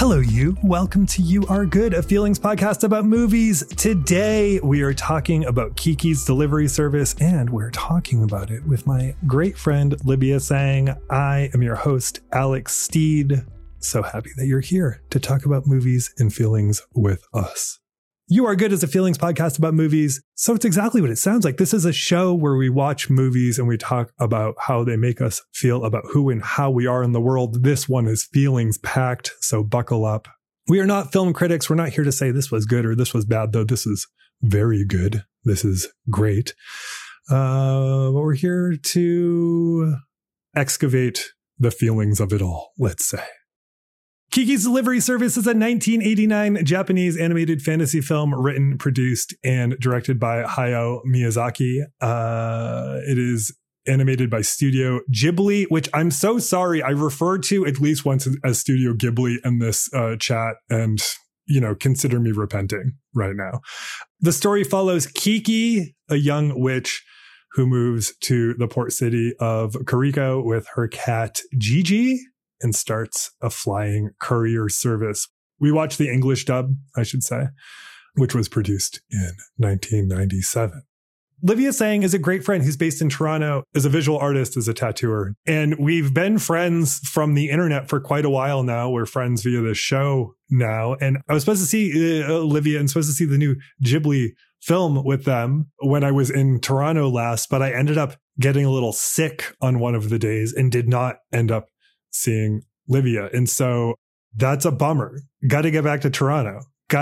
Hello, you. Welcome to You Are Good, a feelings podcast about movies. Today, we are talking about Kiki's Delivery Service, and we're talking about it with my great friend, Libya Sang. I am your host, Alex Steed. So happy that you're here to talk about movies and feelings with us. You Are Good is a feelings podcast about movies, so it's exactly what it sounds like. This is a show where we watch movies and we talk about how they make us feel about who and how we are in the world. This one is feelings packed, so buckle up. We are not film critics. We're not here to say this was good or this was bad, though this is very good. This is great. But we're here to excavate the feelings of it all, let's say. Kiki's Delivery Service is a 1989 Japanese animated fantasy film written, produced, and directed by Hayao Miyazaki. It is animated by Studio Ghibli, which I'm so sorry. I referred to at least once as Studio Ghibli in this chat, and, you know, consider me repenting right now. The story follows Kiki, a young witch who moves to the port city of Kuriko with her cat Gigi, and starts a flying courier service. We watched the English dub, I should say, which was produced in 1997. Livia Sang is a great friend who's based in Toronto, is a visual artist, is a tattooer. And we've been friends from the internet for quite a while now. We're friends via the show now. And I was supposed to see Livia and supposed to see the new Ghibli film with them when I was in Toronto last, but I ended up getting a little sick on one of the days and did not end up seeing Livia. And so that's a bummer. Got to get back to Toronto.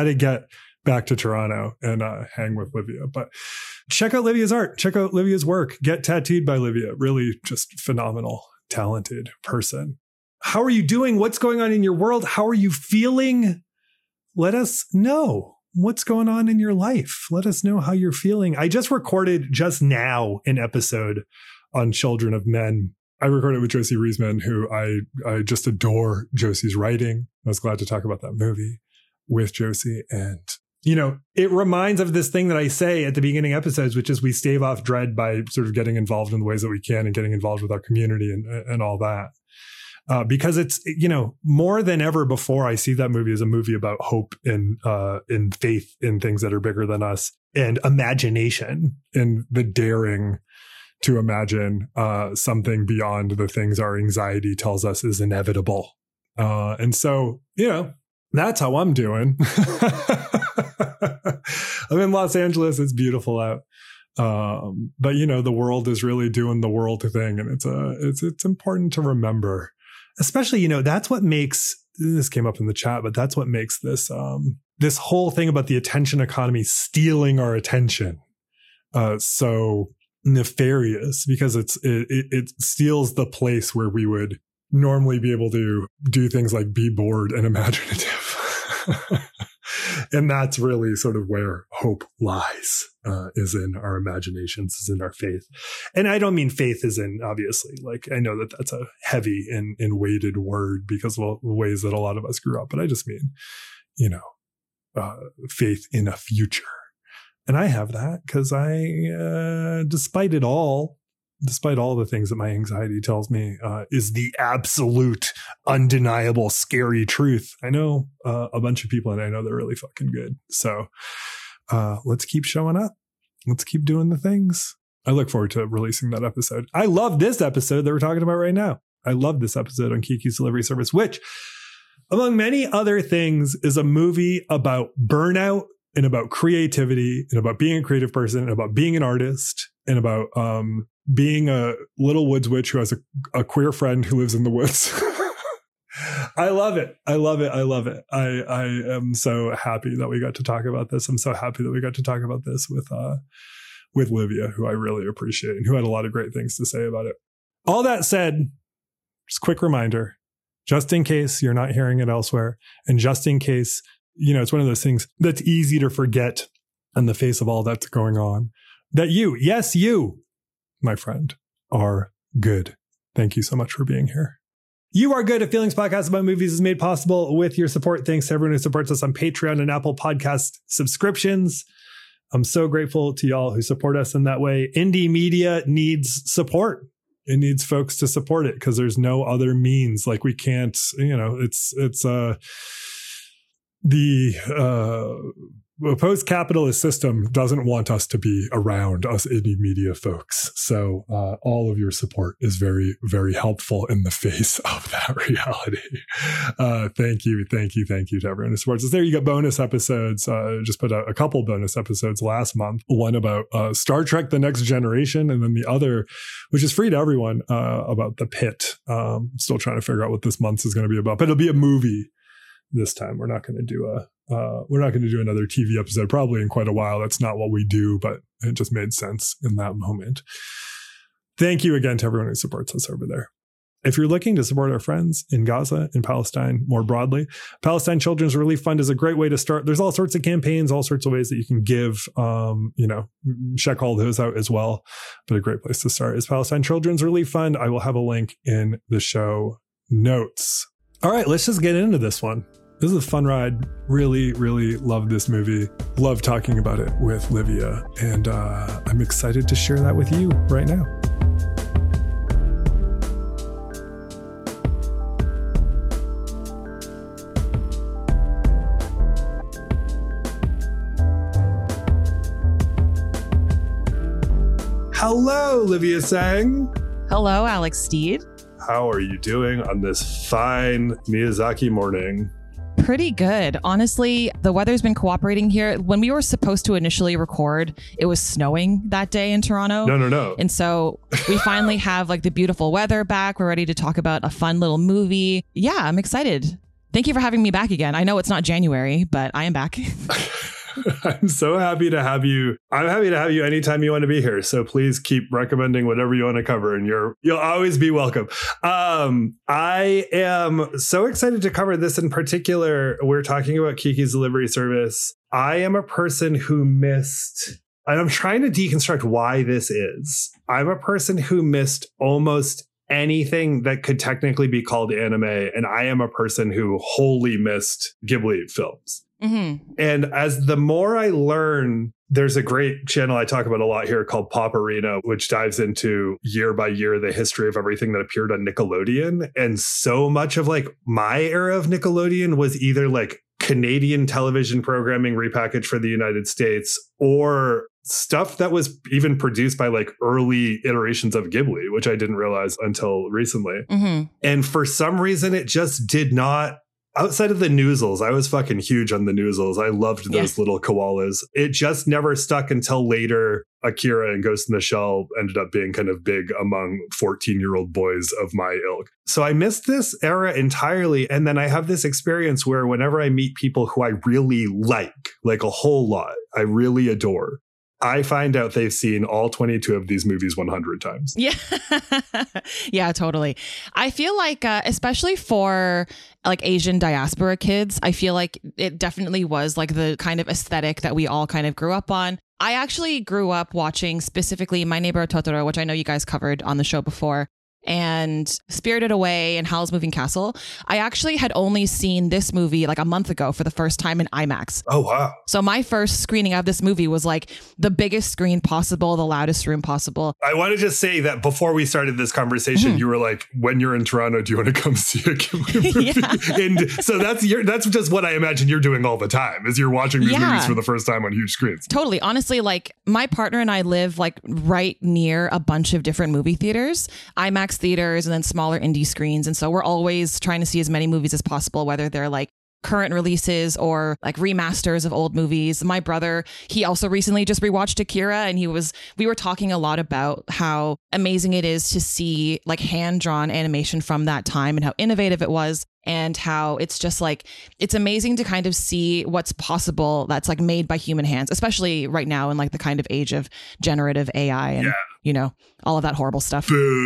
And hang with Livia. But check out Livia's art. Check out Livia's work. Get tattooed by Livia. Really just phenomenal, talented person. How are you doing? What's going on in your world? How are you feeling? Let us know what's going on in your life. Let us know how you're feeling. I just recorded just now an episode on Children of Men. I recorded with Josie Riesman, who I just adore Josie's writing. I was glad to talk about that movie with Josie. And, you know, it reminds of this thing that I say at the beginning episodes, which is we stave off dread by sort of getting involved in the ways that we can and getting involved with our community and all that. Because it's, you know, more than ever before, I see that movie as a movie about hope and faith in things that are bigger than us, and imagination and the daring to imagine something beyond the things our anxiety tells us is inevitable. And so, you know, that's how I'm doing. I'm in Los Angeles. It's beautiful out. But, you know, the world is really doing the world thing. And it's important to remember, especially, you know, that's what makes, this came up in the chat, but that's what makes this, this whole thing about the attention economy stealing our attention so nefarious, because it steals the place where we would normally be able to do things like be bored and imaginative. And that's really sort of where hope lies, is in our imaginations, is in our faith. And I don't mean faith as in, obviously, like, I know that that's a heavy and weighted word because of the ways that a lot of us grew up, but I just mean, you know, faith in a future. And I have that because despite all the things that my anxiety tells me is the absolute, undeniable, scary truth. I know a bunch of people, and I know they're really fucking good. So let's keep showing up. Let's keep doing the things. I look forward to releasing that episode. I love this episode that we're talking about right now. I love this episode on Kiki's Delivery Service, which, among many other things, is a movie about burnout, and about creativity, and about being a creative person, and about being an artist, and about being a little woods witch who has a queer friend who lives in the woods. I love it. I love it. I love it. I am so happy that we got to talk about this. I'm so happy that we got to talk about this with Livia, who I really appreciate and who had a lot of great things to say about it. All that said, just quick reminder, just in case you're not hearing it elsewhere, and just in case, you know, it's one of those things that's easy to forget in the face of all that's going on, that you, yes, you, my friend, are good. Thank you so much for being here. You Are Good, a feelings podcast about movies, is made possible with your support. Thanks to everyone who supports us on Patreon and Apple Podcast subscriptions. I'm so grateful to y'all who support us in that way. Indie media needs support. It needs folks to support it because there's no other means. Like, we can't, you know, it's the post-capitalist system doesn't want us to be around, us indie media folks. So all of your support is very, very helpful in the face of that reality. Thank you to everyone who supports us there. You got bonus episodes. Just put out a couple bonus episodes last month. One about Star Trek: The Next Generation, and then the other, which is free to everyone, about The Pit. Still trying to figure out what this month is going to be about, but it'll be a movie this time. We're not going to do another TV episode probably in quite a while. That's not what we do, but it just made sense in that moment. Thank you again to everyone who supports us over there. If you're looking to support our friends in Gaza, in Palestine more broadly, Palestine Children's Relief Fund is a great way to start. There's all sorts of campaigns, all sorts of ways that you can give. Check all those out as well. But a great place to start is Palestine Children's Relief Fund. I will have a link in the show notes. All right, let's just get into this one. This is a fun ride. Really, really love this movie. Love talking about it with Livia. And I'm excited to share that with you right now. Hello, Livia Sang. Hello, Alex Steed. How are you doing on this fine Miyazaki morning? Pretty good. Honestly, the weather's been cooperating here. When we were supposed to initially record, it was snowing that day in Toronto. No. And so we finally have like the beautiful weather back. We're ready to talk about a fun little movie. Yeah, I'm excited. Thank you for having me back again. I know it's not January, but I am back. I'm so happy to have you. I'm happy to have you anytime you want to be here. So please keep recommending whatever you want to cover, and you'll always be welcome. I am so excited to cover this in particular. We're talking about Kiki's Delivery Service. I am a person who missed, and I'm trying to deconstruct why this is. I'm a person who missed almost anything that could technically be called anime, and I am a person who wholly missed Ghibli films. Mm-hmm. And as the more I learn, there's a great channel I talk about a lot here called Pop Arena, which dives into year by year the history of everything that appeared on Nickelodeon. And so much of like my era of Nickelodeon was either like Canadian television programming repackaged for the United States or stuff that was even produced by like early iterations of Ghibli, which I didn't realize until recently. Mm-hmm. And for some reason, it just did not. Outside of the Noozles, I was fucking huge on the Noozles. I loved those little koalas. It just never stuck until later. Akira and Ghost in the Shell ended up being kind of big among 14-year-old boys of my ilk. So I missed this era entirely. And then I have this experience where whenever I meet people who I really like a whole lot, I really adore, I find out they've seen all 22 of these movies 100 times. Yeah. Yeah, totally. I feel like, especially for like Asian diaspora kids, I feel like it definitely was like the kind of aesthetic that we all kind of grew up on. I actually grew up watching specifically My Neighbor Totoro, which I know you guys covered on the show before, and Spirited Away and Howl's Moving Castle. I actually had only seen this movie like a month ago for the first time in IMAX. Oh, wow. So my first screening of this movie was like the biggest screen possible, the loudest room possible. I want to just say that before we started this conversation, you were like, when you're in Toronto, do you want to come see a Ghibli movie? Yeah. And so that's just what I imagine you're doing all the time, is you're watching these movies for the first time on huge screens. Totally. Honestly, like my partner and I live like right near a bunch of different movie theaters, IMAX theaters, and then smaller indie screens. And so we're always trying to see as many movies as possible, whether they're like current releases or like remasters of old movies. My brother, he also recently just rewatched Akira, and we were talking a lot about how amazing it is to see like hand-drawn animation from that time and how innovative it was, and how it's just like, it's amazing to kind of see what's possible that's like made by human hands, especially right now in like the kind of age of generative AI and, you know, all of that horrible stuff.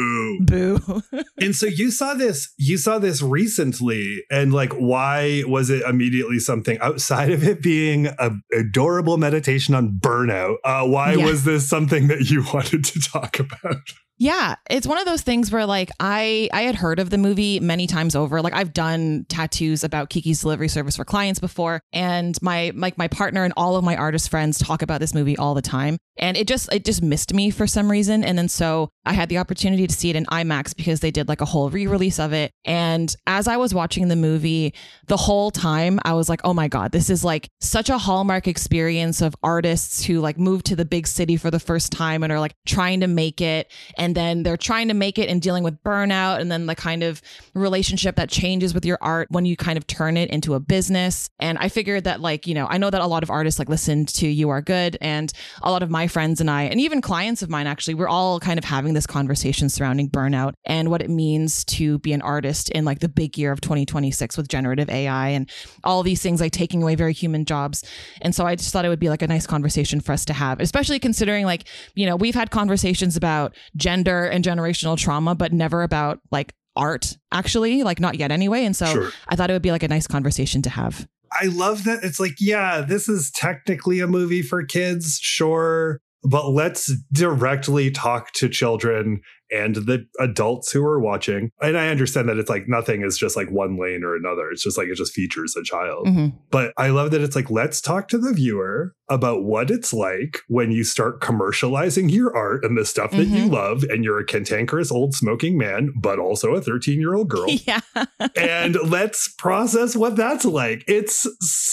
Boo. And so you saw this recently, and like, why was it immediately something outside of it being an adorable meditation on burnout? Why was this something that you wanted to talk about? Yeah, it's one of those things where like I had heard of the movie many times over. Like I've done tattoos about Kiki's Delivery Service for clients before, and my partner and all of my artist friends talk about this movie all the time. And it just missed me for some reason. reason. And then so I had the opportunity to see it in IMAX because they did like a whole re-release of it. And as I was watching the movie, the whole time I was like, oh my God, this is like such a hallmark experience of artists who like move to the big city for the first time and are like trying to make it. And then they're trying to make it and dealing with burnout, and then the kind of relationship that changes with your art when you kind of turn it into a business. And I figured that like, you know, I know that a lot of artists like listened to You Are Good, and a lot of my friends and I, and even clients of mine, actually, we're all kind of having this conversation surrounding burnout and what it means to be an artist in like the big year of 2026 with generative AI and all these things like taking away very human jobs. And so I just thought it would be like a nice conversation for us to have, especially considering like, you know, we've had conversations about gender and generational trauma, but never about like art, actually, like not yet anyway. And so Sure. I thought it would be like a nice conversation to have. I love that. It's like, yeah, this is technically a movie for kids, sure, but let's directly talk to children and the adults who are watching. And I understand that it's like nothing is just like one lane or another. It's just like it just features a child. Mm-hmm. But I love that it's like, let's talk to the viewer about what it's like when you start commercializing your art and the stuff that you love, and you're a cantankerous old smoking man, but also a 13-year-old girl. Yeah. And let's process what that's like. It's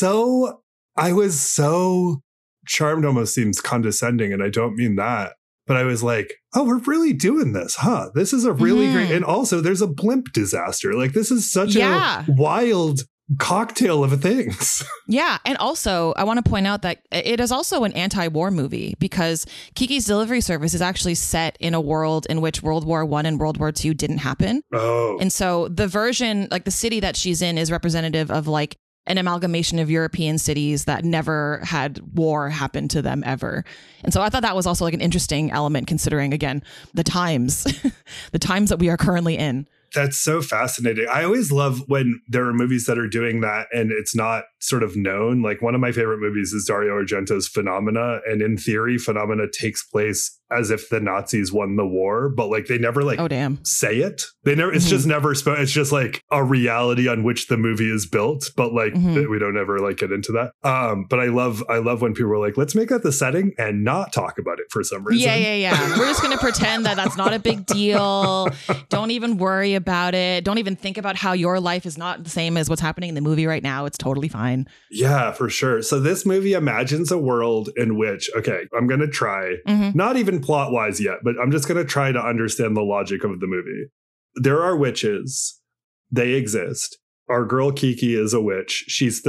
so, I was so charmed, almost seems condescending, and I don't mean that. But I was like, oh, we're really doing this, huh? This is a really great. And also, there's a blimp disaster. Like, this is such a wild cocktail of things. Yeah. And also, I want to point out that it is also an anti-war movie, because Kiki's Delivery Service is actually set in a world in which World War I and World War II didn't happen. Oh. And so the version, like the city that she's in, is representative of like an amalgamation of European cities that never had war happen to them ever. And so I thought that was also like an interesting element, considering, again, the times, the times that we are currently in. That's so fascinating. I always love when there are movies that are doing that and it's not sort of known. Like, one of my favorite movies is Dario Argento's Phenomena. And in theory, Phenomena takes place as if the Nazis won the war, but like they never like say it. They never, it's just never spoken. It's just like a reality on which the movie is built, but like we don't ever like get into that. But I love when people are like, let's make that the setting and not talk about it for some reason. Yeah. We're just going to pretend that that's not a big deal. Don't even worry about it. Don't even think about how your life is not the same as what's happening in the movie right now. It's totally fine. Yeah, for sure. So this movie imagines a world in which, okay, I'm going to try, not even plot wise yet, but I'm just going to try to understand the logic of the movie. There are witches. They exist. Our girl Kiki is a witch. She's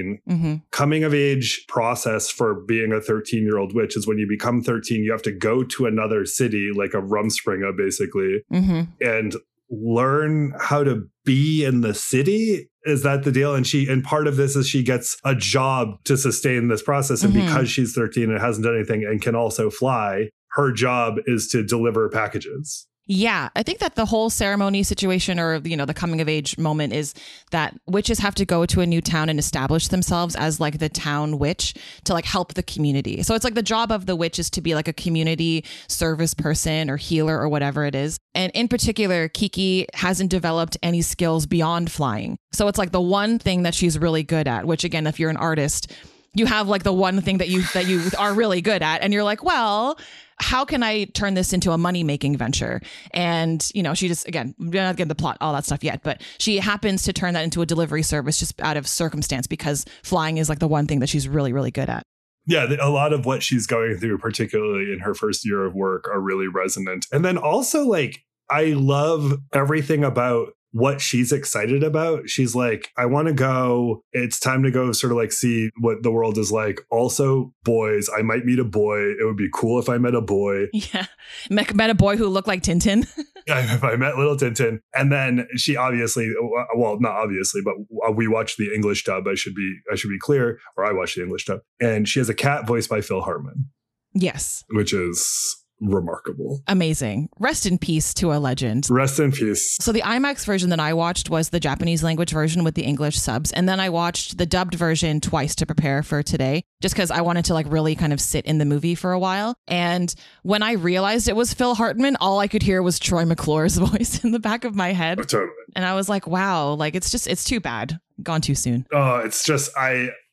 13. Coming of age process for being a 13-year-old witch is when you become 13, you have to go to another city, like a Rumspringa, basically, and learn how to be in the city. Is that the deal? And part of this is she gets a job to sustain this process. And because she's 13 and hasn't done anything and can also fly, her job is to deliver packages. Yeah, I think that the whole ceremony situation, or, you know, the coming of age moment, is that witches have to go to a new town and establish themselves as like the town witch to like help the community. So it's like the job of the witch is to be like a community service person or healer or whatever it is. And in particular, Kiki hasn't developed any skills beyond flying. So it's like the one thing that she's really good at, which, again, if you're an artist, you have like the one thing that you are really good at. And you're like, well, how can I turn this into a money-making venture? And, you know, she just, again, we're not getting the plot, all that stuff yet, but she happens to turn that into a delivery service just out of circumstance, because flying is like the one thing that she's really, really good at. Yeah, a lot of what she's going through, particularly in her first year of work, are really resonant. And then also, like, I love everything about what she's excited about. She's like, I want to go. It's time to go sort of like see what the world is like. Also, boys, I might meet a boy. It would be cool if I met a boy. Yeah. Met a boy who looked like Tintin. If I met little Tintin. And then she obviously, well, not obviously, but we watched the English dub. I should be clear, or I watched the English dub. And she has a cat voiced by Phil Hartman. Yes. Which is remarkable. Amazing. Rest in peace to a legend. Rest in peace. So the IMAX version that I watched was the Japanese language version with the English subs. And then I watched the dubbed version twice to prepare for today, just because I wanted to like really kind of sit in the movie for a while. And when I realized it was Phil Hartman, all I could hear was Troy McClure's voice in the back of my head. Oh, totally. And I was like, wow, like it's too bad. Gone too soon. Oh, it's just,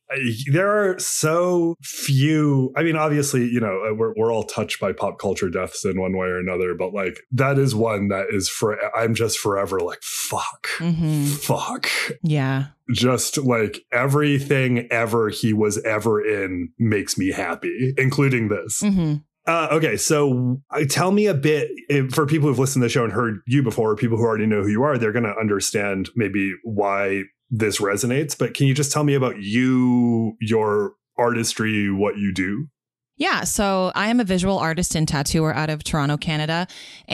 There are so few. I mean, obviously, we're all touched by pop culture deaths in one way or another, but like that is one that is I'm just forever like, fuck. Yeah. Just like everything ever he was ever in makes me happy, including this. Okay, so tell me a bit, for people who've listened to the show and heard you before, or people who already know who you are, they're going to understand maybe why this resonates. But can you just tell me about you, your artistry, what you do? Yeah, so I am a visual artist and tattooer out of Toronto, Canada.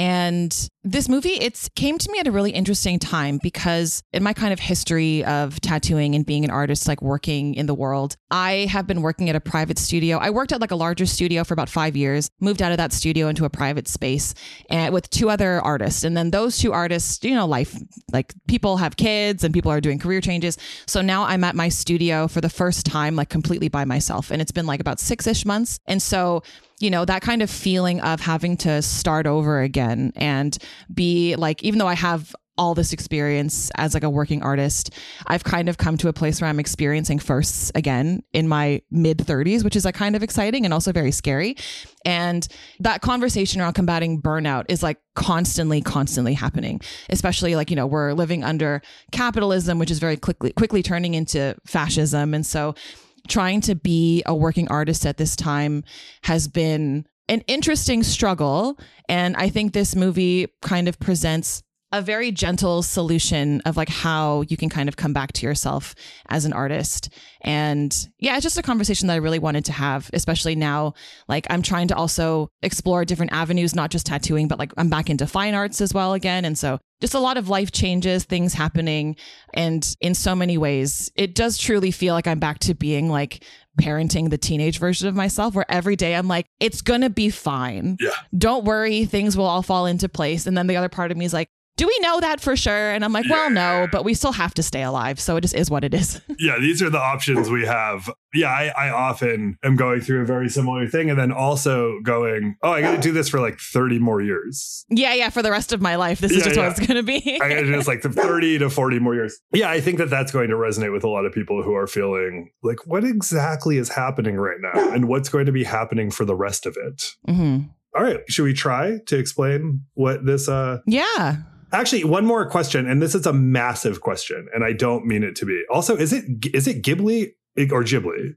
And this movie, it came to me at a really interesting time because in my kind of history of tattooing and being an artist, like working in the world, I have been working at a private studio. I worked at like a larger studio for about 5 years, moved out of that studio into a private space and with 2 other artists. And then those 2 artists, life, like people have kids and people are doing career changes. So now I'm at my studio for the first time, like completely by myself. And it's been like about 6-ish months. And so, that kind of feeling of having to start over again and be like, even though I have all this experience as like a working artist, I've kind of come to a place where I'm experiencing firsts again in my mid 30s, which is like kind of exciting and also very scary. And that conversation around combating burnout is like constantly happening, especially like, we're living under capitalism, which is very quickly turning into fascism. And so trying to be a working artist at this time has been an interesting struggle. And I think this movie kind of presents a very gentle solution of like how you can kind of come back to yourself as an artist. And yeah, it's just a conversation that I really wanted to have, especially now, like I'm trying to also explore different avenues, not just tattooing, but like I'm back into fine arts as well again. And so just a lot of life changes, things happening. And in so many ways, it does truly feel like I'm back to being like parenting the teenage version of myself, where every day I'm like, it's going to be fine. Yeah. Don't worry. Things will all fall into place. And then the other part of me is like, do we know that for sure? And I'm like, well, no, but we still have to stay alive. So it just is what it is. Yeah, these are the options we have. Yeah, I often am going through a very similar thing and then also going, oh, I got to do this for like 30 more years. Yeah, for the rest of my life. This is just what it's going to be. I got to do this like 30 to 40 more years. Yeah, I think that that's going to resonate with a lot of people who are feeling like, what exactly is happening right now? And what's going to be happening for the rest of it? All right, should we try to explain what this... Yeah. Actually, one more question, and this is a massive question, and I don't mean it to be. Also, is it Ghibli or Ghibli?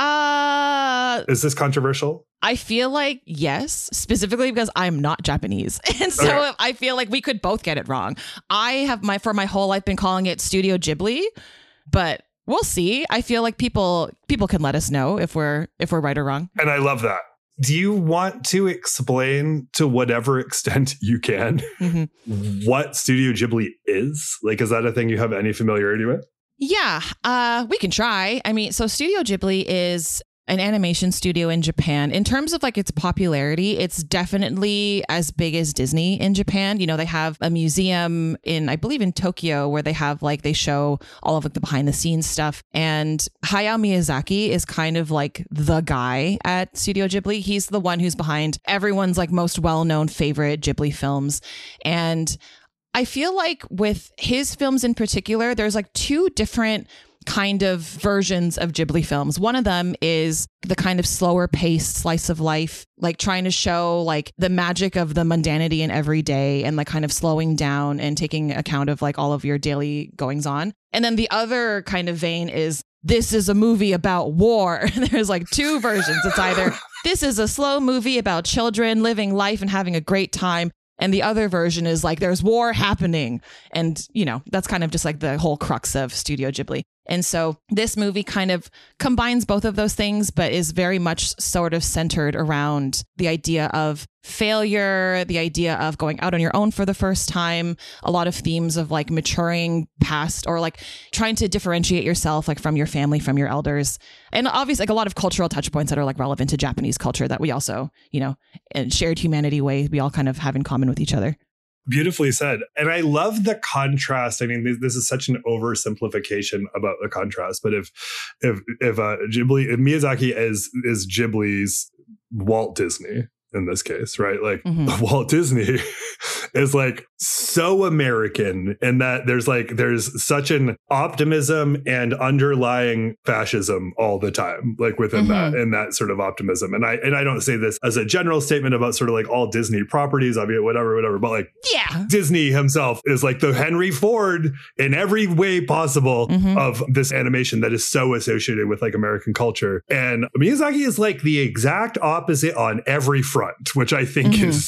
Is this controversial? I feel like yes, specifically because I'm not Japanese. And so okay. I feel like we could both get it wrong. I have for my whole life been calling it Studio Ghibli, but we'll see. I feel like people can let us know if we're right or wrong. And I love that. Do you want to explain to whatever extent you can what Studio Ghibli is? Like, is that a thing you have any familiarity with? Yeah, we can try. I mean, so Studio Ghibli is an animation studio in Japan. In terms of like its popularity, it's definitely as big as Disney in Japan. They have a museum I believe in Tokyo, where they have like, they show all of like the behind the scenes stuff. And Hayao Miyazaki is kind of like the guy at Studio Ghibli. He's the one who's behind everyone's like most well-known favorite Ghibli films. And I feel like with his films in particular, there's like 2 different kind of versions of Ghibli films. One of them is the kind of slower paced slice of life, like trying to show like the magic of the mundanity in every day and like kind of slowing down and taking account of like all of your daily goings on. And then the other kind of vein is, this is a movie about war. There's like 2 versions. It's either this is a slow movie about children living life and having a great time, and the other version is like, there's war happening. And, that's kind of just like the whole crux of Studio Ghibli. And so this movie kind of combines both of those things, but is very much sort of centered around the idea of failure, the idea of going out on your own for the first time, a lot of themes of like maturing past, or like trying to differentiate yourself like from your family, from your elders. And obviously like a lot of cultural touch points that are like relevant to Japanese culture that we also, in shared humanity way, we all kind of have in common with each other. Beautifully said. And I love the contrast. I mean, this is such an oversimplification about the contrast. But if Ghibli, if Miyazaki is Ghibli's Walt Disney, in this case, right? Like Walt Disney is like so American in that there's such an optimism and underlying fascism all the time, like within that, and that sort of optimism. And I don't say this as a general statement about sort of like all Disney properties, I mean, whatever, but like Disney himself is like the Henry Ford in every way possible of this animation that is so associated with like American culture. And Miyazaki is like the exact opposite on every front, which I think is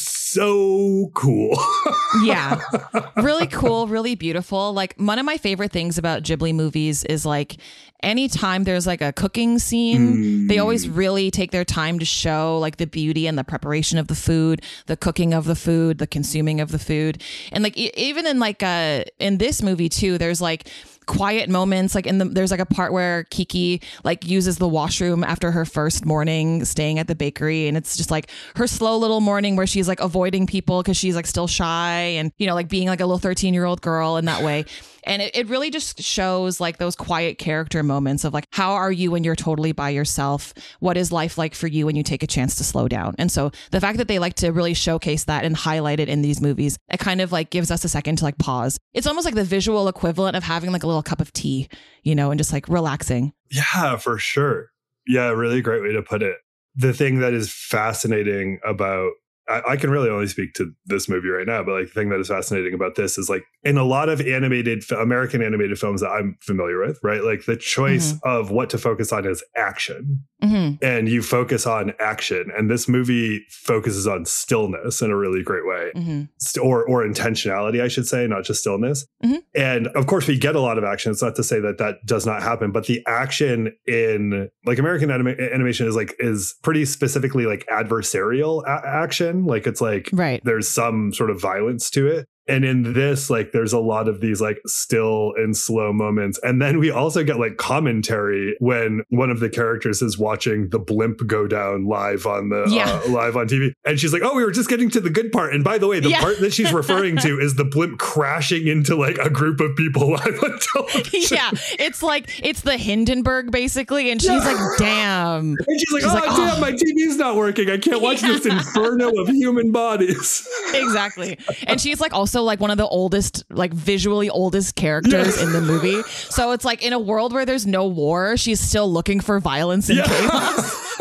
so cool. Yeah. Really cool, really beautiful. Like one of my favorite things about Ghibli movies is like anytime there's like a cooking scene, they always really take their time to show like the beauty and the preparation of the food, the cooking of the food, the consuming of the food. And like even in like in this movie too, there's like quiet moments, like there's like a part where Kiki like uses the washroom after her first morning staying at the bakery, and it's just like her slow little morning where she's like avoiding people because she's like still shy and, you know, like being like a little 13-year-old girl in that way. And it really just shows like those quiet character moments of like, how are you when you're totally by yourself? What is life like for you when you take a chance to slow down? And so the fact that they like to really showcase that and highlight it in these movies, it kind of like gives us a second to like pause. It's almost like the visual equivalent of having like a little cup of tea, you know, and just like relaxing. Yeah, for sure. Yeah, really great way to put it. The thing that is fascinating about I can really only speak to this movie right now, but like the thing that is fascinating about this is like in a lot of American animated films that I'm familiar with, right? Like the choice of what to focus on is action. And you focus on action. And this movie focuses on stillness in a really great way. Or intentionality, I should say, not just stillness. And of course, we get a lot of action. It's not to say that that does not happen, but the action in like American animation is pretty specifically like adversarial action. Like it's like there's some sort of violence to it. And in this, like, there's a lot of these like still and slow moments. And then we also get like commentary when one of the characters is watching the blimp go down live on the live on TV. And she's like, oh, we were just getting to the good part. And by the way, the part that she's referring to is the blimp crashing into like a group of people live on television. Yeah, it's like, it's the Hindenburg basically. And she's like, damn. And she's like, damn, my TV's not working. I can't watch this inferno of human bodies. Exactly. And she's like also like one of the oldest, like visually oldest characters in the movie. So it's like in a world where there's no war, she's still looking for violence and chaos.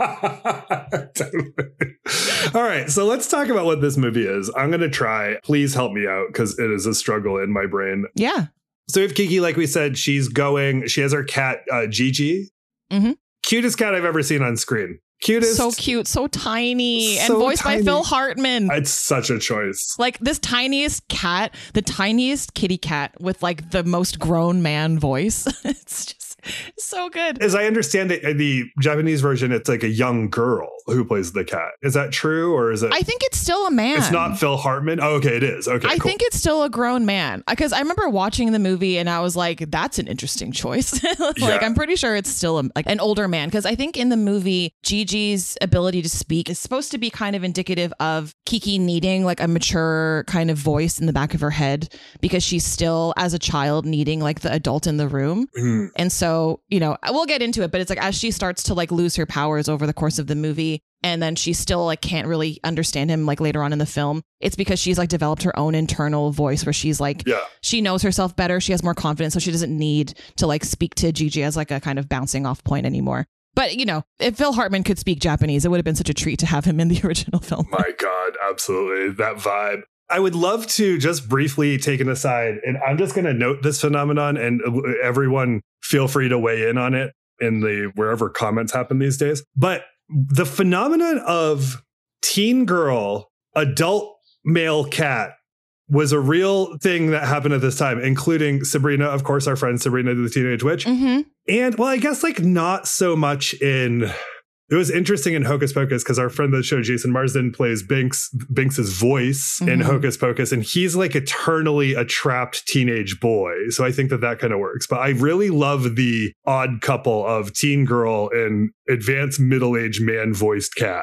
Totally. All right. So let's talk about what this movie is. I'm going to try. Please help me out because it is a struggle in my brain. Yeah. So if Kiki, like we said, she has her cat, Gigi. Cutest cat I've ever seen on screen. Cutest. So cute, so tiny, and voiced by Phil Hartman. It's such a choice. Like this tiniest cat, the tiniest kitty cat with like the most grown man voice. It's just so good. As I understand it, in the Japanese version, it's like a young girl who plays the cat. Is that true? Or is it? I think it's still a man. It's not Phil Hartman? Oh, okay, it is. Okay, I think it's still a grown man. Because I remember watching the movie and I was like, that's an interesting choice. I'm pretty sure it's still like an older man. Because I think in the movie, Gigi's ability to speak is supposed to be kind of indicative of Kiki needing like a mature kind of voice in the back of her head because she's still, as a child, needing like the adult in the room. And so, you know, we'll get into it, but it's like as she starts to like lose her powers over the course of the movie, and then she still like can't really understand him like later on in the film, it's because she's like developed her own internal voice where she's like, she knows herself better. She has more confidence. So she doesn't need to like speak to Gigi as like a kind of bouncing off point anymore. But, you know, if Phil Hartman could speak Japanese, it would have been such a treat to have him in the original film. My God, absolutely. That vibe. I would love to just briefly take an aside, and I'm just going to note this phenomenon, and everyone feel free to weigh in on it in the wherever comments happen these days. But the phenomenon of teen girl, adult male cat was a real thing that happened at this time, including Sabrina, of course, our friend Sabrina the Teenage Witch. And well, I guess like not so much in... It was interesting in Hocus Pocus because our friend of the show, Jason Marsden, plays Binks's voice in Hocus Pocus, and he's like eternally a trapped teenage boy. So I think that kind of works. But I really love the odd couple of teen girl and advanced middle-aged man-voiced cat.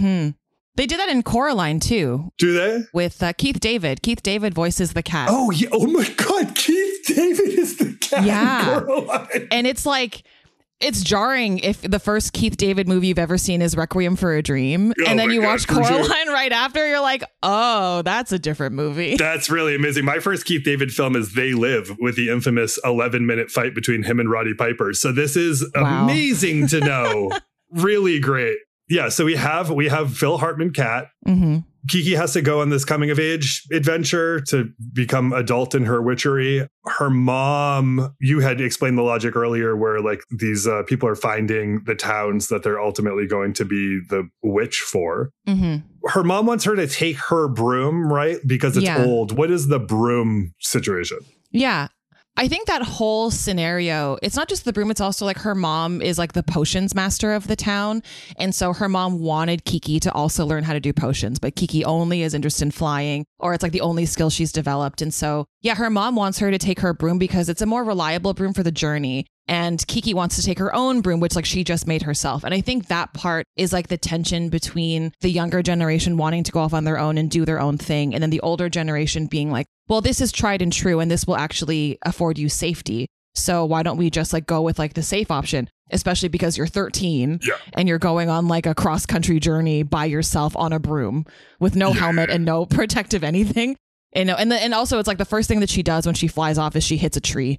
They did that in Coraline too. Do they? With Keith David. Keith David voices the cat. Oh yeah! Oh my God! Keith David is the cat. Yeah, in Coraline. And it's like. it's jarring if the first Keith David movie you've ever seen is Requiem for a Dream. Oh and then you watch Coraline sure. right after. You're like, oh, that's a different movie. That's really amazing. My first Keith David film is They Live, with the infamous 11-minute fight between him and Roddy Piper. So this is amazing to know. Really great. Yeah. So we have Phil Hartman Cat. Mm-hmm. Kiki has to go on this coming of age adventure to become adult in her witchery. Her mom, you had explained the logic earlier where like these people are finding the towns that they're ultimately going to be the witch for. Mm-hmm. Her mom wants her to take her broom, right? Because it's old. What is the broom situation? Yeah. I think that whole scenario, it's not just the broom, it's also like her mom is like the potions master of the town. And so her mom wanted Kiki to also learn how to do potions, but Kiki only is interested in flying, or it's like the only skill she's developed. And so, yeah, her mom wants her to take her broom because it's a more reliable broom for the journey. And Kiki wants to take her own broom, which like she just made herself. And I think that part is like the tension between the younger generation wanting to go off on their own and do their own thing. And then the older generation being like, well, this is tried and true and this will actually afford you safety. So why don't we just like go with like the safe option, especially because you're 13 and you're going on like a cross country journey by yourself on a broom with no helmet and no protective anything. And also it's like the first thing that she does when she flies off is she hits a tree.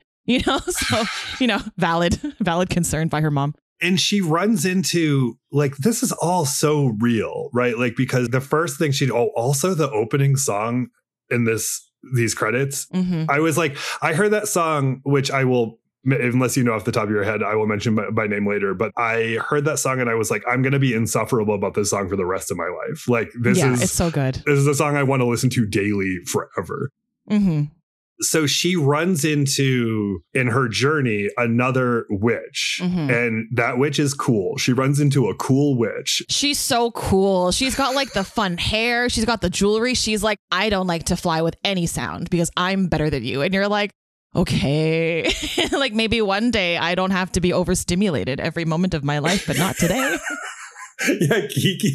So, valid concern by her mom. And she runs into like, this is all so real, right? Like, because the first thing also the opening song in these credits, I was like, I heard that song, which I will, unless you know off the top of your head, I will mention by name later. But I heard that song and I was like, I'm going to be insufferable about this song for the rest of my life. Like it's so good. This is a song I want to listen to daily forever. Mm-hmm. So she runs into, in her journey, another witch. Mm-hmm. And that witch is cool. She runs into a cool witch. She's so cool. She's got like the fun hair. She's got the jewelry. She's like, I don't like to fly with any sound because I'm better than you. And you're like, okay, like maybe one day I don't have to be overstimulated every moment of my life, but not today. Yeah,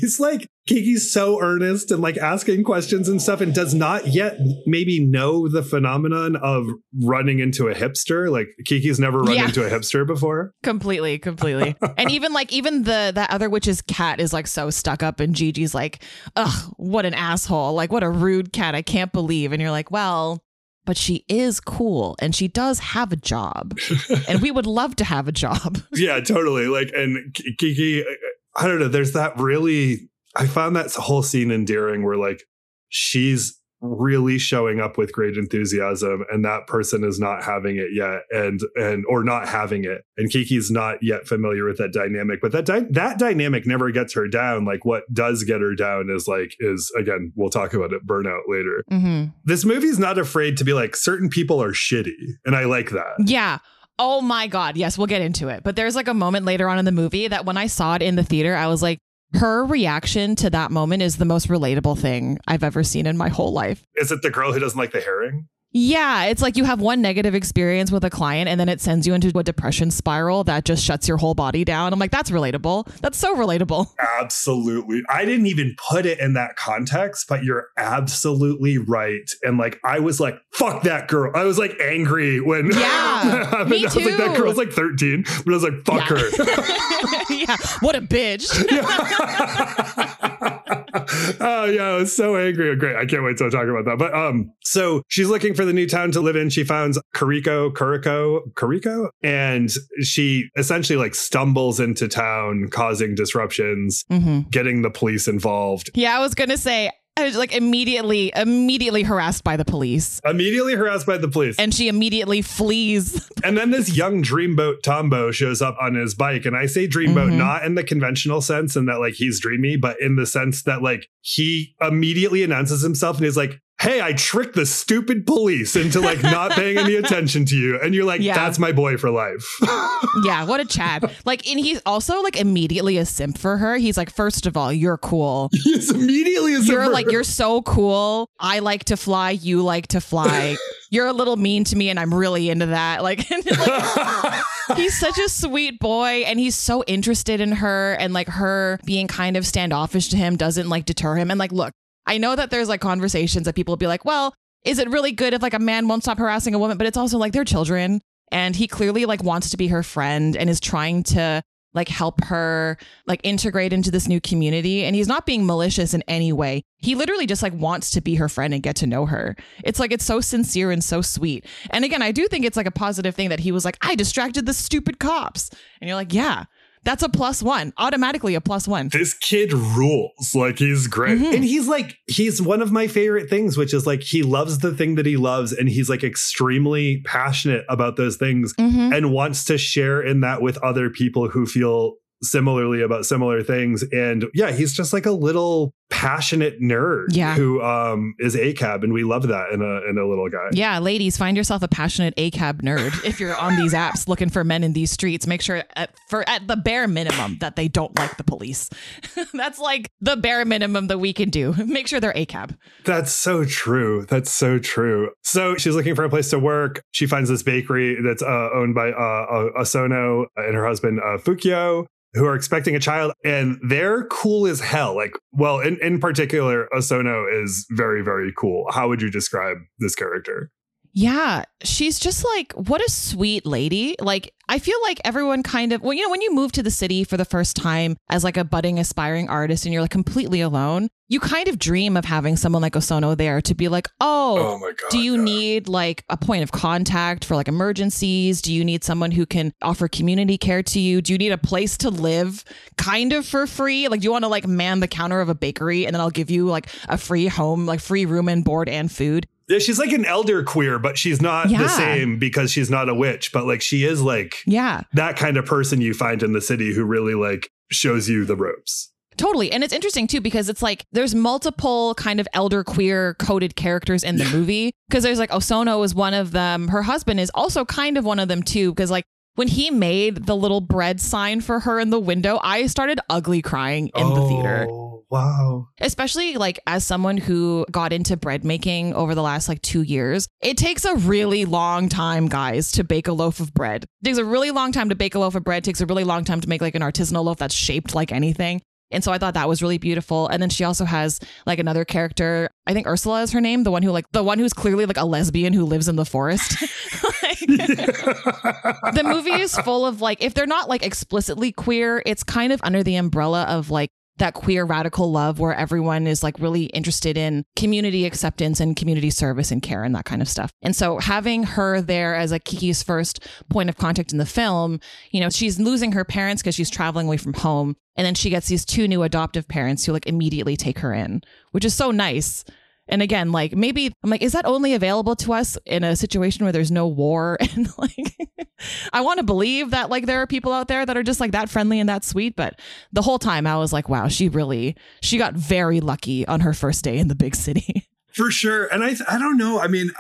Kiki's so earnest and like asking questions and stuff and does not yet maybe know the phenomenon of running into a hipster. Like Kiki's never run into a hipster before. Completely. And even that other witch's cat is like so stuck up and Gigi's like, ugh, what an asshole. Like what a rude cat. I can't believe. And you're like, well, but she is cool and she does have a job and we would love to have a job. Yeah, totally. Like, and Kiki, I don't know. There's that really, I found that whole scene endearing where like she's really showing up with great enthusiasm and that person is not having it yet or not having it. And Kiki's not yet familiar with that dynamic, but that dynamic never gets her down. Like what does get her down is again, we'll talk about it, burnout later. Mm-hmm. This movie's not afraid to be like, certain people are shitty. And I like that. Yeah. Oh my God. Yes, we'll get into it. But there's like a moment later on in the movie that when I saw it in the theater, I was like, her reaction to that moment is the most relatable thing I've ever seen in my whole life. Is it the girl who doesn't like the herring? Yeah, it's like you have one negative experience with a client and then it sends you into a depression spiral that just shuts your whole body down. I'm like, that's relatable. That's so relatable. Absolutely. I didn't even put it in that context, but you're absolutely right. And like, I was like, fuck that girl. I was like angry when that happened. Me too. I was like, that girl's like 13, but I was like, fuck her. Yeah, what a bitch. Oh yeah, I was so angry. Great. I can't wait to talk about that. But so she's looking for the new town to live in. She finds Kariko, and she essentially like stumbles into town, causing disruptions, getting the police involved. Yeah, I was gonna say, I was like immediately harassed by the police. And she immediately flees. And then this young dreamboat Tombo shows up on his bike. And I say dreamboat not in the conventional sense and that like he's dreamy, but in the sense that like he immediately announces himself and is like, hey, I tricked the stupid police into like not paying any attention to you. And you're like, that's my boy for life. Yeah, what a Chad. Like, and he's also like immediately a simp for her. He's like, first of all, you're cool. He's immediately a simp. You're like, you're so cool. I like to fly. You like to fly. You're a little mean to me and I'm really into that. Like he's such a sweet boy and he's so interested in her, and like her being kind of standoffish to him doesn't like deter him. And like, look, I know that there's like conversations that people will be like, well, is it really good if like a man won't stop harassing a woman? But it's also like they're children And he clearly like wants to be her friend and is trying to like help her like integrate into this new community. And he's not being malicious in any way. He literally just like wants to be her friend and get to know her. It's like, it's so sincere and so sweet. And again, I do think it's like a positive thing that he was like, I distracted the stupid cops. And you're like, yeah, that's a +1, automatically a +1. This kid rules. Like, he's great. Mm-hmm. And he's one of my favorite things, which is like, he loves the thing that he loves. And he's like extremely passionate about those things and wants to share in that with other people who feel similarly about similar things. And yeah, he's just like a little passionate nerd who is ACAB, and we love that in a little guy. Yeah, ladies, find yourself a passionate ACAB nerd. If you're on these apps looking for men in these streets, make sure at the bare minimum that they don't like the police. That's like the bare minimum that we can do. Make sure they're ACAB. That's so true. That's so true. So she's looking for a place to work. She finds this bakery that's owned by Osono and her husband Fukio, who are expecting a child, and they're cool as hell. Like, well, in particular, Osono is very, very cool. How would you describe this character? Yeah, she's just like, what a sweet lady. Like, I feel like everyone kind of, well, you know, when you move to the city for the first time as like a budding, aspiring artist and you're like completely alone, you kind of dream of having someone like Osono there to be like, oh my God, do you need like a point of contact for like emergencies? Do you need someone who can offer community care to you? Do you need a place to live kind of for free? Like, do you want to like man the counter of a bakery and then I'll give you like a free home, like free room and board and food? Yeah, she's like an elder queer, but she's not the same because she's not a witch. But like, she is like that kind of person you find in the city who really like shows you the ropes. Totally. And it's interesting, too, because it's like there's multiple kind of elder queer coded characters in the movie, because there's like Osono is one of them. Her husband is also kind of one of them, too, because like when he made the little bread sign for her in the window, I started ugly crying in the theater. Wow. Especially like as someone who got into bread making over the last like 2 years, it takes a really long time, guys, to bake a loaf of bread. It takes a really long time to bake a loaf of bread. It takes a really long time to make like an artisanal loaf that's shaped like anything. And so I thought that was really beautiful. And then she also has like another character. I think Ursula is her name. The one who's clearly like a lesbian who lives in the forest. The movie is full of like, if they're not like explicitly queer, it's kind of under the umbrella of like that queer radical love where everyone is like really interested in community acceptance and community service and care and that kind of stuff. And so having her there as like Kiki's first point of contact in the film, you know, she's losing her parents because she's traveling away from home. And then she gets these 2 new adoptive parents who like immediately take her in, which is so nice. And again, like maybe I'm like, is that only available to us in a situation where there's no war? And like, I want to believe that like there are people out there that are just like that friendly and that sweet. But the whole time I was like, wow, she got very lucky on her first day in the big city. For sure. And I don't know. I mean,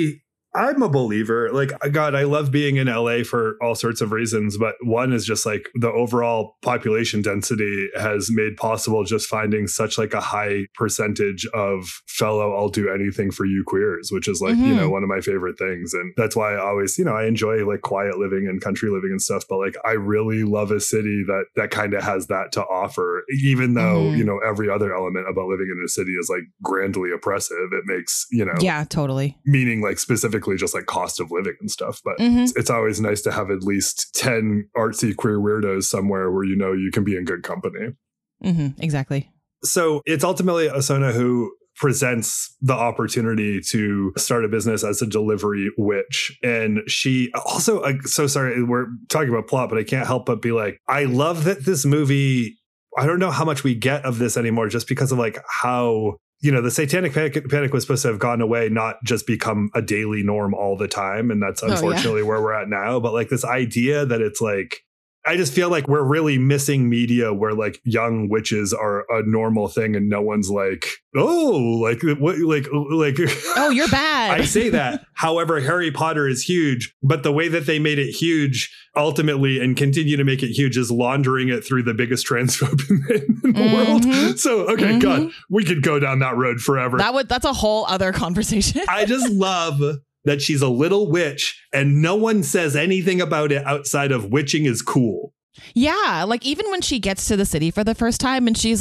I'm a believer. Like, God, I love being in LA for all sorts of reasons. But one is just like the overall population density has made possible just finding such like a high percentage of fellow I'll do anything for you queers, which is like, you know, one of my favorite things. And that's why I always, you know, I enjoy like quiet living and country living and stuff. But like, I really love a city that kind of has that to offer, even though, you know, every other element about living in a city is like grandly oppressive. It makes, you know, yeah, totally. Meaning like specifically just like cost of living and stuff. But it's always nice to have at least 10 artsy queer weirdos somewhere where, you know, you can be in good company. Exactly. So it's ultimately Osono who presents the opportunity to start a business as a delivery witch. And she also, so sorry, we're talking about plot, but I can't help but be like, I love that this movie, I don't know how much we get of this anymore just because of like how, you know, the satanic panic was supposed to have gone away, not just become a daily norm all the time. And that's unfortunately where we're at now. But like this idea that it's like, I just feel like we're really missing media where like young witches are a normal thing and no one's like, oh, like what, like, oh, you're bad. I say that. However, Harry Potter is huge, but the way that they made it huge ultimately and continue to make it huge is laundering it through the biggest transphobe in the world. So, okay, God, we could go down that road forever. That's a whole other conversation. I just love that she's a little witch and no one says anything about it outside of witching is cool. Yeah, like even when she gets to the city for the first time and she's like,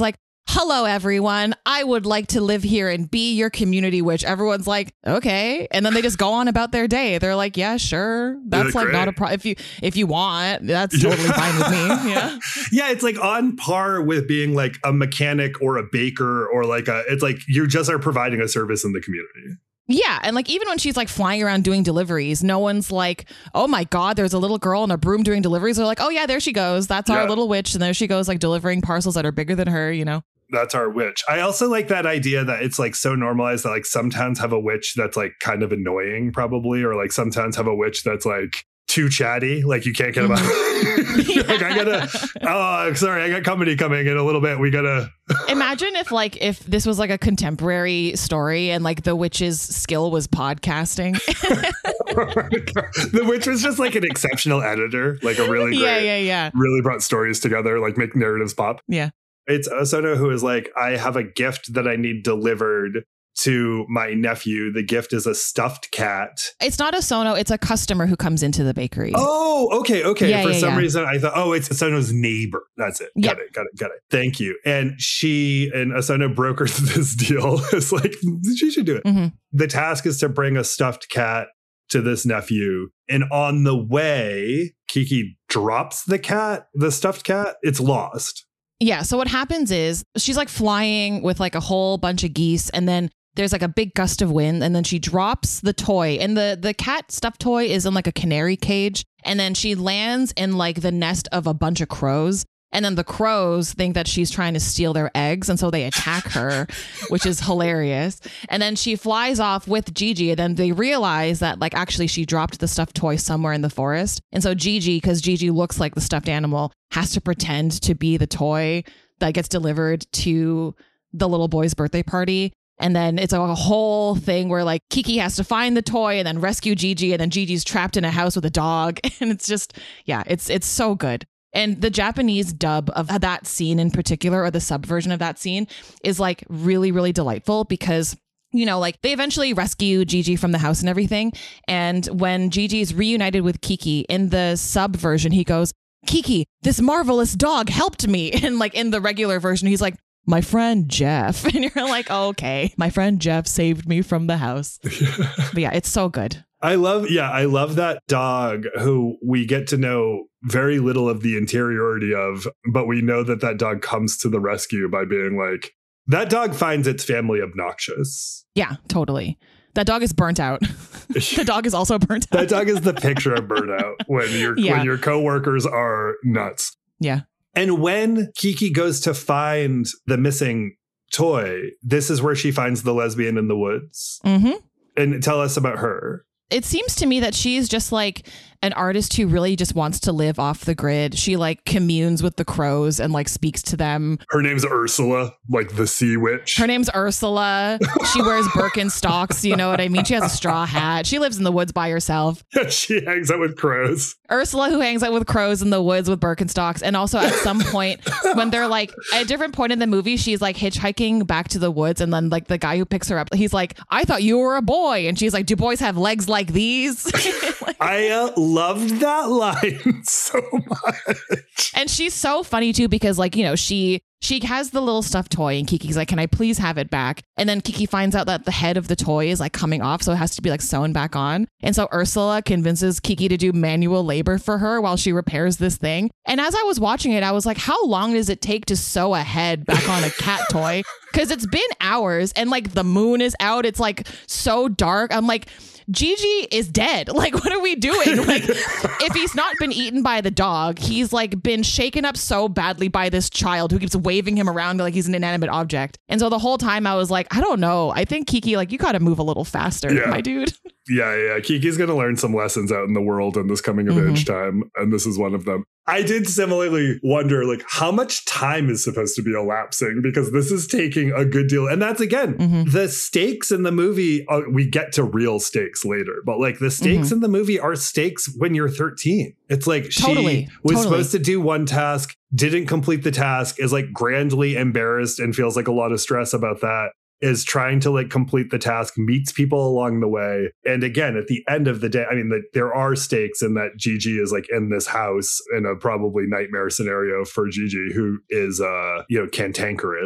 hello, everyone. I would like to live here and be your community witch. Everyone's like, okay. And then they just go on about their day. They're like, yeah, sure. That's like not a problem. If you want, that's totally fine with me. Yeah. Yeah. It's like on par with being like a mechanic or a baker or like it's like you just are providing a service in the community. Yeah. And like, even when she's like flying around doing deliveries, no one's like, oh my God, there's a little girl in a broom doing deliveries. They're like, oh yeah, there she goes. That's our little witch. And there she goes, like delivering parcels that are bigger than her, you know? That's our witch. I also like that idea that it's like so normalized that like some towns have a witch that's like kind of annoying probably, or like some towns have a witch that's like too chatty. Like you can't get about like I got company coming in a little bit. We gotta imagine if this was like a contemporary story and like the witch's skill was podcasting. The witch was just like an exceptional editor, like a really great, really brought stories together, like make narratives pop. Yeah. It's Osono who is like, I have a gift that I need delivered to my nephew. The gift is a stuffed cat. It's not Osono. It's a customer who comes into the bakery. Oh, okay. Yeah, For some reason, I thought, it's Osono's neighbor. That's it. Got it. Thank you. And Osono brokers this deal. It's like, she should do it. Mm-hmm. The task is to bring a stuffed cat to this nephew. And on the way, Kiki drops the stuffed cat. It's lost. Yeah. So what happens is she's like flying with like a whole bunch of geese, and then there's like a big gust of wind, and then she drops the toy, and the cat stuffed toy is in like a canary cage, and then she lands in like the nest of a bunch of crows. And then the crows think that she's trying to steal their eggs. And so they attack her, which is hilarious. And then she flies off with Gigi. And then they realize that like actually she dropped the stuffed toy somewhere in the forest. And so Gigi, because Gigi looks like the stuffed animal, has to pretend to be the toy that gets delivered to the little boy's birthday party. And then it's a whole thing where like Kiki has to find the toy and then rescue Gigi. And then Gigi's trapped in a house with a dog. And it's just, it's so good. And the Japanese dub of that scene in particular, or the subversion of that scene, is like really, really delightful because, you know, like they eventually rescue Gigi from the house and everything. And when Gigi is reunited with Kiki in the subversion, he goes, Kiki, this marvelous dog helped me. And like in the regular version, he's like, my friend Jeff. And you're like, oh, okay, my friend Jeff saved me from the house. But yeah, it's so good. I love that dog who we get to know very little of the interiority of, but we know that dog comes to the rescue by being like, that dog finds its family obnoxious. Yeah, totally. That dog is burnt out. The dog is also burnt out. That dog is the picture of burnout when your coworkers are nuts. Yeah. And when Kiki goes to find the missing toy, this is where she finds the lesbian in the woods. Mm-hmm. And tell us about her. It seems to me that she's just like an artist who really just wants to live off the grid. She like communes with the crows and like speaks to them. Her name's Ursula, like the sea witch. Her name's Ursula. She wears Birkenstocks. You know what I mean? She has a straw hat. She lives in the woods by herself. She hangs out with crows. Ursula, who hangs out with crows in the woods with Birkenstocks. And also at some point when they're like at a different point in the movie, she's like hitchhiking back to the woods. And then like the guy who picks her up, he's like, I thought you were a boy. And she's like, do boys have legs like these? Like, I loved that line so much. And she's so funny too, because like, you know, she has the little stuffed toy and Kiki's like, can I please have it back? And then Kiki finds out that the head of the toy is like coming off. So it has to be like sewn back on. And so Ursula convinces Kiki to do manual labor for her while she repairs this thing. And as I was watching it, I was like, how long does it take to sew a head back on a cat toy? Because it's been hours and like the moon is out. It's like so dark. I'm like, Gigi is dead. Like, what are we doing? Like, if he's not been eaten by the dog, he's like been shaken up so badly by this child who keeps waving him around like he's an inanimate object. And so the whole time I was like, I don't know. I think Kiki, like, you got to move a little faster, my dude. Yeah. Kiki's going to learn some lessons out in the world in this coming of age time. And this is one of them. I did similarly wonder, like, how much time is supposed to be elapsing? Because this is taking a good deal. And that's, again, the stakes in the movie, we get to real stakes later. But, like, the stakes in the movie are stakes when you're 13. It's like she was supposed to do one task, didn't complete the task, is, like, grandly embarrassed and feels like a lot of stress about that. Is trying to like complete the task, meets people along the way. And again, at the end of the day, I mean, there are stakes in that Gigi is like in this house in a probably nightmare scenario for Gigi, who is, cantankerous.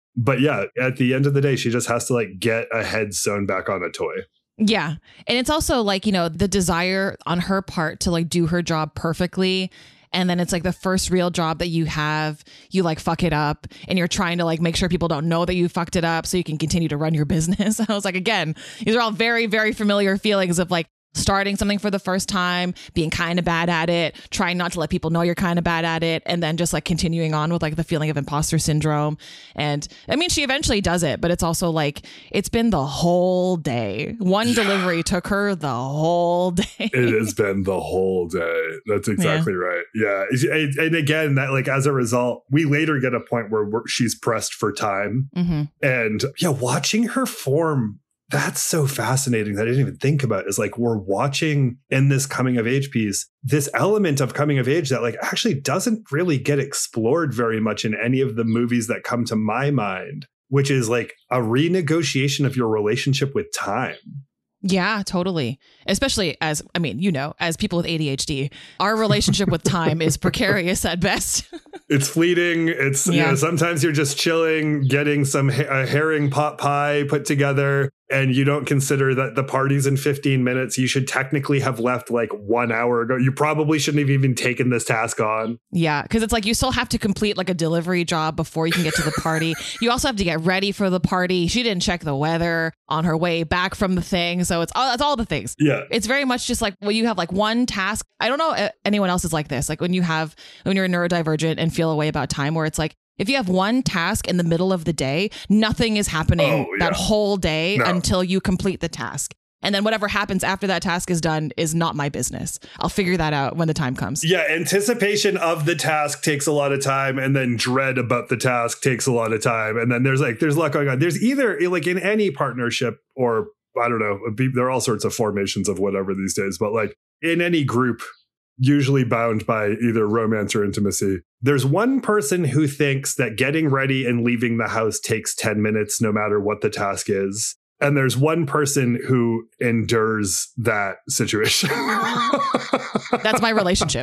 But yeah, at the end of the day, she just has to like get a head sewn back on a toy. Yeah. And it's also like, you know, the desire on her part to like do her job perfectly. And then it's like the first real job that you have, you like fuck it up and you're trying to like make sure people don't know that you fucked it up so you can continue to run your business. I was like, again, these are all very, very familiar feelings of like starting something for the first time, being kind of bad at it, trying not to let people know you're kind of bad at it, and then just like continuing on with like the feeling of imposter syndrome. And I mean, she eventually does it, but it's also like, it's been the whole day. One delivery took her the whole day. It has been the whole day. That's exactly right. Yeah. And again, that like as a result, we later get a point where she's pressed for time. Mm-hmm. And yeah, watching her form, that's so fascinating that I didn't even think about is like we're watching in this coming of age piece, this element of coming of age that like actually doesn't really get explored very much in any of the movies that come to my mind, which is like a renegotiation of your relationship with time. Yeah, totally. Especially as, I mean, you know, as people with ADHD, our relationship with time is precarious at best. It's fleeting. It's, you know, sometimes you're just chilling, getting some herring pot pie put together, and you don't consider that the party's in 15 minutes. You should technically have left like 1 hour ago. You probably shouldn't have even taken this task on. Yeah, because it's like you still have to complete like a delivery job before you can get to the party. You also have to get ready for the party. She didn't check the weather on her way back from the thing. So it's all the things. Yeah. It's very much just like when you have like one task. I don't know if anyone else is like this. Like when you're neurodivergent and feel a way about time, where it's like, if you have one task in the middle of the day, nothing is happening that whole day until you complete the task. And then whatever happens after that task is done is not my business. I'll figure that out when the time comes. Yeah, anticipation of the task takes a lot of time, and then dread about the task takes a lot of time. And then there's a lot going on. There's either like in any partnership, or I don't know, there are all sorts of formations of whatever these days, but like in any group, usually bound by either romance or intimacy, there's one person who thinks that getting ready and leaving the house takes 10 minutes no matter what the task is. And there's one person who endures that situation. That's my relationship.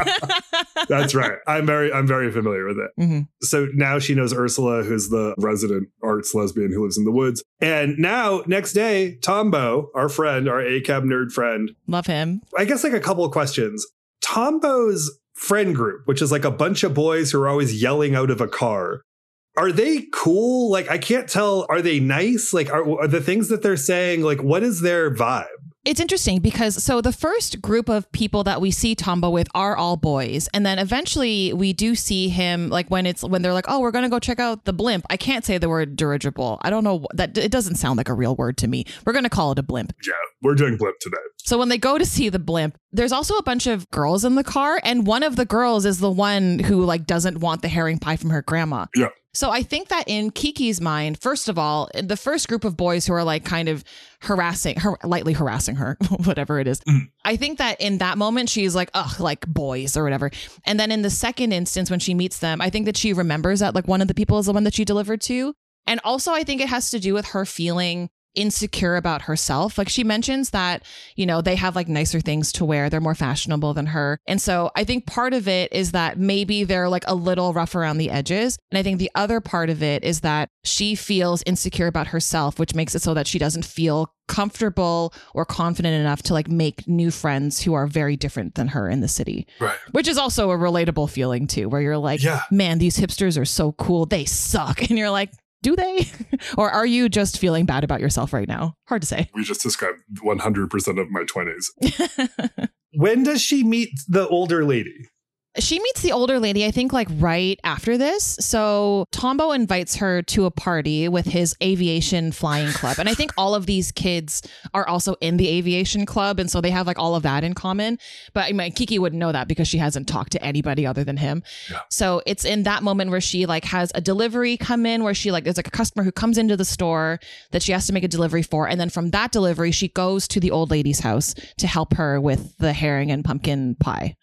That's right. I'm very familiar with it. Mm-hmm. So now she knows Ursula, who's the resident arts lesbian who lives in the woods. And now, next day, Tombo, our friend, our ACAB nerd friend. Love him. I guess like a couple of questions. Tombo's friend group, which is like a bunch of boys who are always yelling out of a car. Are they cool? Like, I can't tell. Are they nice? Like, are the things that they're saying, like, what is their vibe? It's interesting because so the first group of people that we see Tombo with are all boys. And then eventually we do see him like when they're like, oh, we're going to go check out the blimp. I can't say the word dirigible. I don't know that it doesn't sound like a real word to me. We're going to call it a blimp. Yeah, we're doing blimp today. So when they go to see the blimp, there's also a bunch of girls in the car. And one of the girls is the one who like doesn't want the herring pie from her grandma. Yeah. So I think that in Kiki's mind, first of all, the first group of boys who are like kind of lightly harassing her, whatever it is. I think that in that moment, she's like, ugh, like boys or whatever. And then in the second instance, when she meets them, I think that she remembers that like one of the people is the one that she delivered to. And also, I think it has to do with her feeling insecure about herself. Like she mentions that, you know, they have like nicer things to wear. They're more fashionable than her. And so I think part of it is that maybe they're like a little rough around the edges. And I think the other part of it is that she feels insecure about herself, which makes it so that she doesn't feel comfortable or confident enough to like make new friends who are very different than her in the city. Right. Which is also a relatable feeling too, where you're like, man, these hipsters are so cool. They suck. And you're like, do they? Or are you just feeling bad about yourself right now? Hard to say. We just described 100% of my 20s. When does she meet the older lady? She meets the older lady, I think, like right after this. So Tombo invites her to a party with his aviation flying club. And I think all of these kids are also in the aviation club. And so they have like all of that in common. But I mean, Kiki wouldn't know that because she hasn't talked to anybody other than him. Yeah. So it's in that moment where she like has a delivery come in where she like, there's like a customer who comes into the store that she has to make a delivery for. And then from that delivery, she goes to the old lady's house to help her with the herring and pumpkin pie.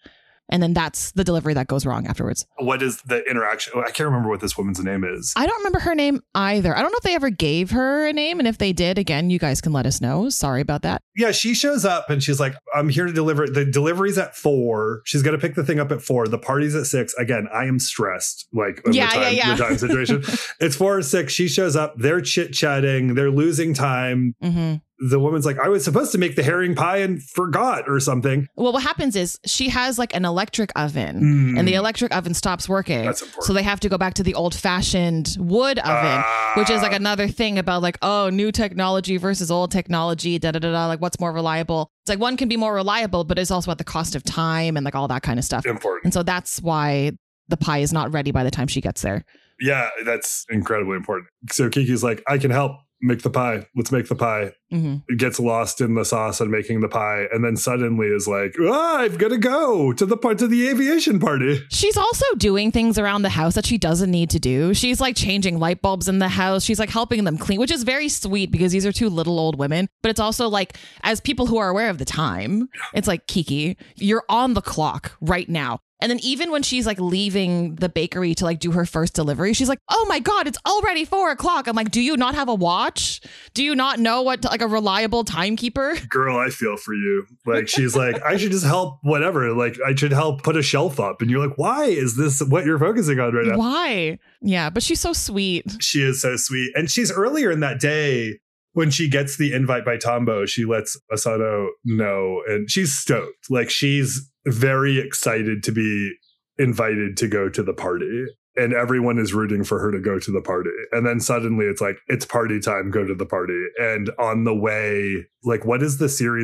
And then that's the delivery that goes wrong afterwards. What is the interaction? I can't remember what this woman's name is. I don't remember her name either. I don't know if they ever gave her a name. And if they did, again, you guys can let us know. Sorry about that. Yeah, she shows up and she's like, I'm here to deliver. The delivery's at 4. She's going to pick the thing up at 4. The party's at 6. Again, I am stressed. Like, the time situation. It's 4 or 6. She shows up. They're chit-chatting. They're losing time. Mm-hmm. The woman's like, I was supposed to make the herring pie and forgot or something. Well, what happens is she has like an electric oven and the electric oven stops working. That's important. So they have to go back to the old fashioned wood oven, which is like another thing about like, oh, new technology versus old technology, like what's more reliable. It's like one can be more reliable, but it's also at the cost of time and like all that kind of stuff. Important. And so that's why the pie is not ready by the time she gets there. Yeah, that's incredibly important. So Kiki's like, I can help. Make the pie. Let's make the pie. Mm-hmm. It gets lost in the sauce and making the pie. And then suddenly is like, I've got to go to the aviation party. She's also doing things around the house that she doesn't need to do. She's like changing light bulbs in the house. She's like helping them clean, which is very sweet because these are 2 little old women. But it's also like, as people who are aware of the time, it's like, Kiki, you're on the clock right now. And then even when she's like leaving the bakery to like do her first delivery, she's like, oh my God, it's already 4 o'clock. I'm like, do you not have a watch? Do you not know what like a reliable timekeeper? Girl, I feel for you. Like, she's like, I should just help whatever. Like, I should help put a shelf up. And you're like, why is this what you're focusing on right now? Why? Yeah, but she's so sweet. She is so sweet. And she's earlier in that day when she gets the invite by Tombo, she lets Asano know and she's stoked. Like, she's very excited to be invited to go to the party. And everyone is rooting for her to go to the party. And then suddenly it's like, it's party time, go to the party. And on the way, like, what is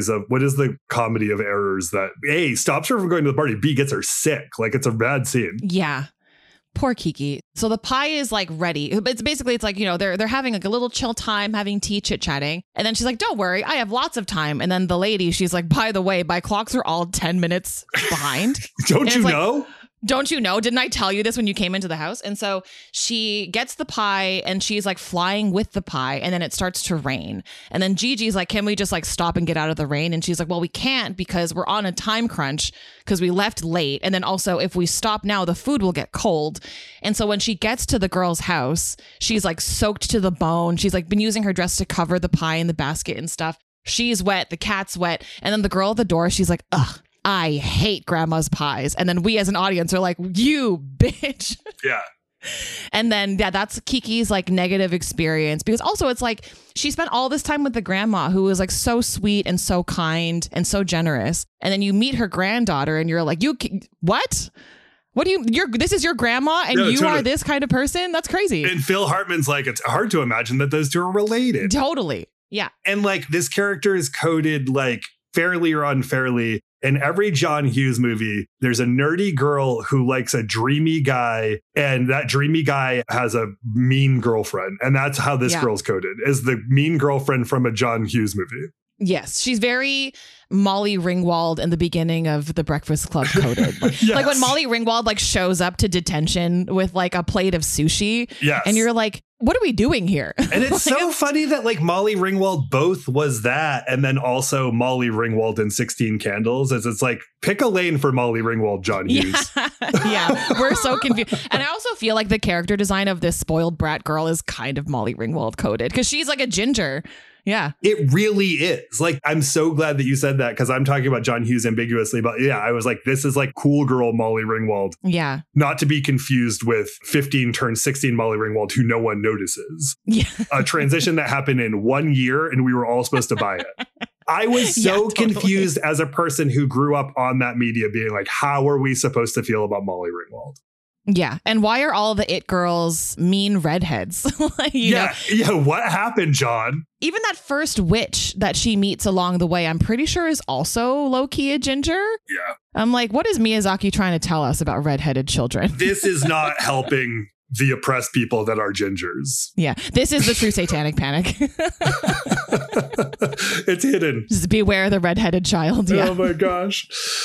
the comedy of errors that A, stops her from going to the party, B, gets her sick? Like, it's a bad scene. Yeah. Poor Kiki. So the pie is like ready. It's like, you know, they're having like a little chill time, having tea, chit-chatting. And then she's like, don't worry, I have lots of time. And then the lady, she's like, by the way, my clocks are all 10 minutes behind. Don't you know? Don't you know? Didn't I tell you this when you came into the house? And so she gets the pie and she's like flying with the pie and then it starts to rain. And then Gigi's like, can we just like stop and get out of the rain? And she's like, well, we can't because we're on a time crunch because we left late. And then also if we stop now, the food will get cold. And so when she gets to the girl's house, she's like soaked to the bone. She's like been using her dress to cover the pie in the basket and stuff. She's wet. The cat's wet. And then the girl at the door, she's like, ugh. I hate grandma's pies. And then we as an audience are like, you bitch. Yeah. And then, yeah, that's Kiki's like negative experience because also it's like she spent all this time with the grandma who was like so sweet and so kind and so generous. And then you meet her granddaughter and you're like, what? What do this is your grandma and you are this kind of person? That's crazy. And Phil Hartman's like, it's hard to imagine that those 2 are related. Totally. Yeah. And like this character is coded like fairly or unfairly. In every John Hughes movie, there's a nerdy girl who likes a dreamy guy, and that dreamy guy has a mean girlfriend. And that's how this girl's coded, is the mean girlfriend from a John Hughes movie. Yes, she's very Molly Ringwald in the beginning of The Breakfast Club coded. Yes. Like when Molly Ringwald like shows up to detention with like a plate of sushi. Yes. And you're like, what are we doing here? And it's so funny that like Molly Ringwald both was that and then also Molly Ringwald in 16 Candles. As it's like, pick a lane for Molly Ringwald, John Hughes. Yeah, we're so confused. And I also feel like the character design of this spoiled brat girl is kind of Molly Ringwald coded because she's like a ginger. Yeah, it really is. Like, I'm so glad that you said that because I'm talking about John Hughes ambiguously. But yeah, I was like, this is like cool girl Molly Ringwald. Yeah. Not to be confused with 15 turned 16 Molly Ringwald, who no one notices. Yeah. A transition that happened in 1 year and we were all supposed to buy it. I was so confused as a person who grew up on that media being like, how are we supposed to feel about Molly Ringwald? Yeah. And why are all the it girls mean redheads? Yeah. What happened, John? Even that first witch that she meets along the way, I'm pretty sure is also low-key a ginger. Yeah. I'm like, what is Miyazaki trying to tell us about redheaded children? This is not helping the oppressed people that are gingers. Yeah. This is the true satanic panic. It's hidden. Just beware the redheaded child. Yeah. Oh my gosh.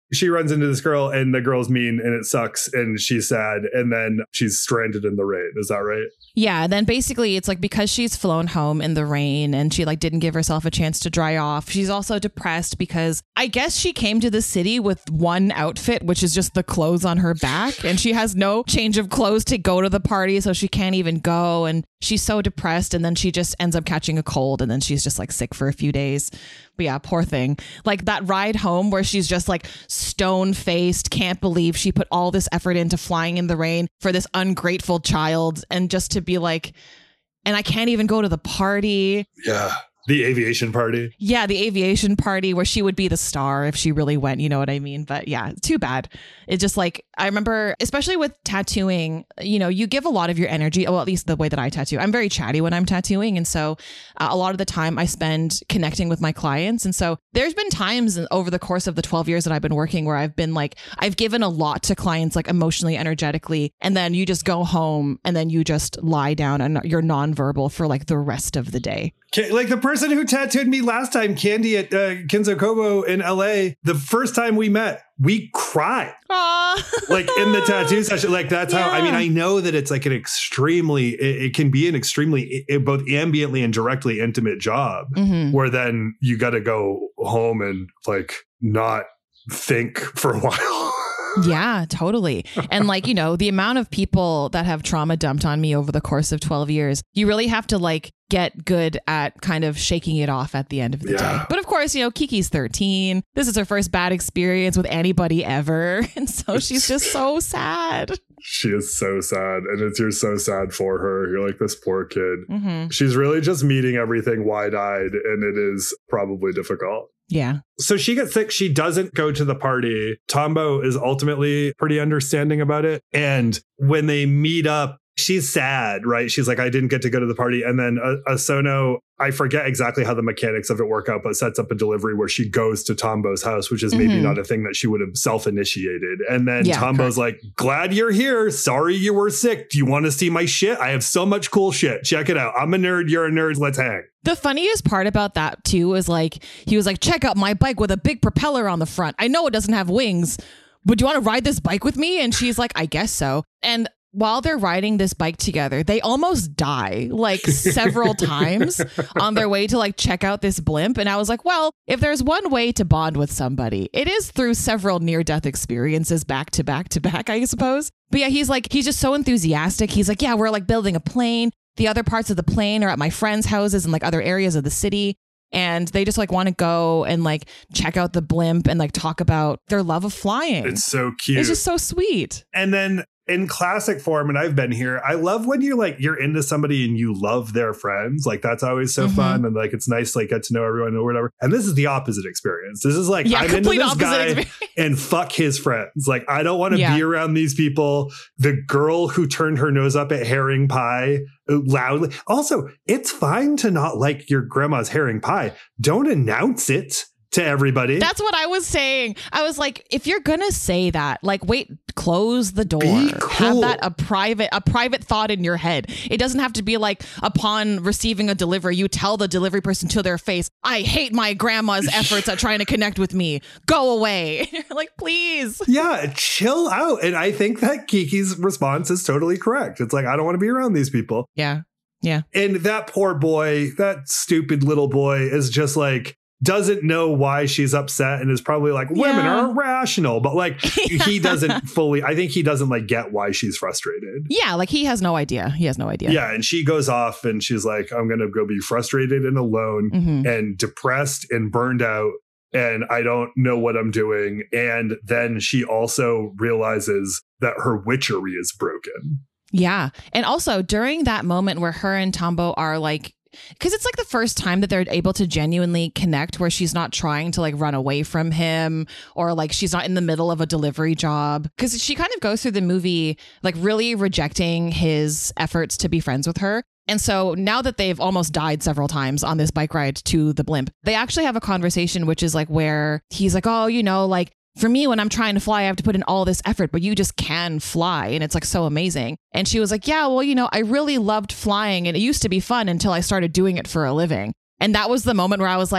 she runs into this girl and the girl's mean and it sucks and she's sad and then she's stranded in the rain. Is that right? Yeah. Then basically it's like because she's flown home in the rain and she like didn't give herself a chance to dry off. She's also depressed because I guess she came to the city with one outfit, which is just the clothes on her back. And she has no change of clothes to go to the party. So she can't even go. And she's so depressed. And then she just ends up catching a cold. And then she's just like sick for a few days. But yeah, poor thing. Like that ride home where she's just like stone faced, can't believe she put all this effort into flying in the rain for this ungrateful child. And just to be like, and I can't even go to the party. Yeah. The aviation party. Yeah, the aviation party where she would be the star if she really went, you know what I mean? But yeah, too bad. It's just like, I remember, especially with tattooing, you know, you give a lot of your energy, well, at least the way that I tattoo. I'm very chatty when I'm tattooing. And so a lot of the time I spend connecting with my clients. And so there's been times over the course of the 12 years that I've been working where I've been like, I've given a lot to clients, like emotionally, energetically. And then you just go home and then you just lie down and you're nonverbal for like the rest of the day. Like the person who tattooed me last time, Candy at Kinzo Kobo in LA, the first time we met, we cried. Aww. Like in the tattoo session. Like that's Yeah. how, I mean, I know that it's like an extremely, it can be an extremely, both ambiently and directly intimate job where then you got to go home and like not think for a while. Yeah, totally. And like, you know, the amount of people that have trauma dumped on me over the course of 12 years, you really have to like get good at kind of shaking it off at the end of the day. But of course, you know, Kiki's 13. This is her first bad experience with anybody ever. And so she's just so sad. She is so sad. And you're so sad for her. You're like, this poor kid. Mm-hmm. She's really just meeting everything wide-eyed and it is probably difficult. Yeah. So she gets sick. She doesn't go to the party. Tombo is ultimately pretty understanding about it. And when they meet up, she's sad, right? She's like, I didn't get to go to the party. And then Asono, I forget exactly how the mechanics of it work out, but sets up a delivery where she goes to Tombo's house, which is maybe not a thing that she would have self-initiated. And then Tombo's like, glad you're here. Sorry you were sick. Do you want to see my shit? I have so much cool shit. Check it out. I'm a nerd. You're a nerd. Let's hang. The funniest part about that too is like, he was like, check out my bike with a big propeller on the front. I know it doesn't have wings, but do you want to ride this bike with me? And she's like, I guess so. And while they're riding this bike together, they almost die like several times on their way to like check out this blimp. And I was like, well, if there's one way to bond with somebody, it is through several near-death experiences back to back to back, I suppose. But yeah, he's just so enthusiastic. He's like, yeah, we're like building a plane. The other parts of the plane are at my friends' houses and like other areas of the city. And they just like want to go and like check out the blimp and like talk about their love of flying. It's so cute. It's just so sweet. And then in classic form, and I've been here, I love when you're into somebody and you love their friends. Like that's always so fun. And like, it's nice to like get to know everyone or whatever. And this is the opposite experience. This is like, I'm into this guy and fuck his friends. Like, I don't want to be around these people. The girl who turned her nose up at herring pie loudly. Also, it's fine to not like your grandma's herring pie. Don't announce it to everybody. That's what I was saying. I was like, if you're gonna say that, like, wait, close the door. Be cool. Have that a private thought in your head. It doesn't have to be like upon receiving a delivery, you tell the delivery person to their face, I hate my grandma's efforts at trying to connect with me. Go away. You're like, please. Yeah, chill out. And I think that Kiki's response is totally correct. It's like, I don't want to be around these people. Yeah. Yeah. And that poor boy, that stupid little boy is just like, doesn't know why she's upset and is probably like, women are irrational, but like he doesn't fully, I think he doesn't like get why she's frustrated. Yeah. Like he has no idea. Yeah. And she goes off and she's like, I'm going to go be frustrated and alone and depressed and burned out. And I don't know what I'm doing. And then she also realizes that her witchery is broken. Yeah. And also during that moment where her and Tombo are like, because it's like the first time that they're able to genuinely connect where she's not trying to like run away from him or like she's not in the middle of a delivery job, because she kind of goes through the movie like really rejecting his efforts to be friends with her. And so now that they've almost died several times on this bike ride to the blimp, they actually have a conversation, which is like where he's like, oh, you know, like for me, when I'm trying to fly, I have to put in all this effort, but you just can fly. And it's like so amazing. And she was like, yeah, well, you know, I really loved flying and it used to be fun until I started doing it for a living. And that was the moment where I was like,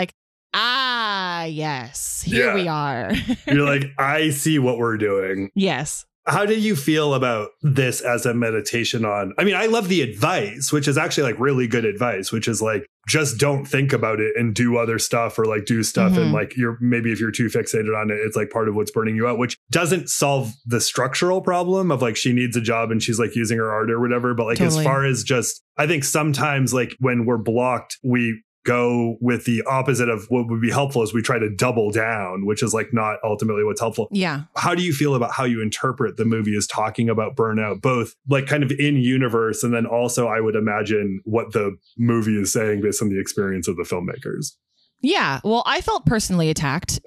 Ah, yes. Here we are. You're like, I see what we're doing. Yes. How do you feel about this as a meditation on? I mean, I love the advice, which is actually like really good advice, which is like, just don't think about it and do other stuff, or like do stuff. And like, maybe if you're too fixated on it, it's like part of what's burning you out, which doesn't solve the structural problem of like, she needs a job and she's like using her art or whatever. But like, as far as just, I think sometimes like when we're blocked, we go with the opposite of what would be helpful, is we try to double down, which is like not ultimately what's helpful. Yeah. How do you feel about how you interpret the movie as talking about burnout, both like kind of in universe, and then also I would imagine what the movie is saying based on the experience of the filmmakers? Yeah, well, I felt personally attacked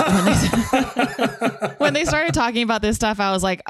when they started talking about this stuff. I was like,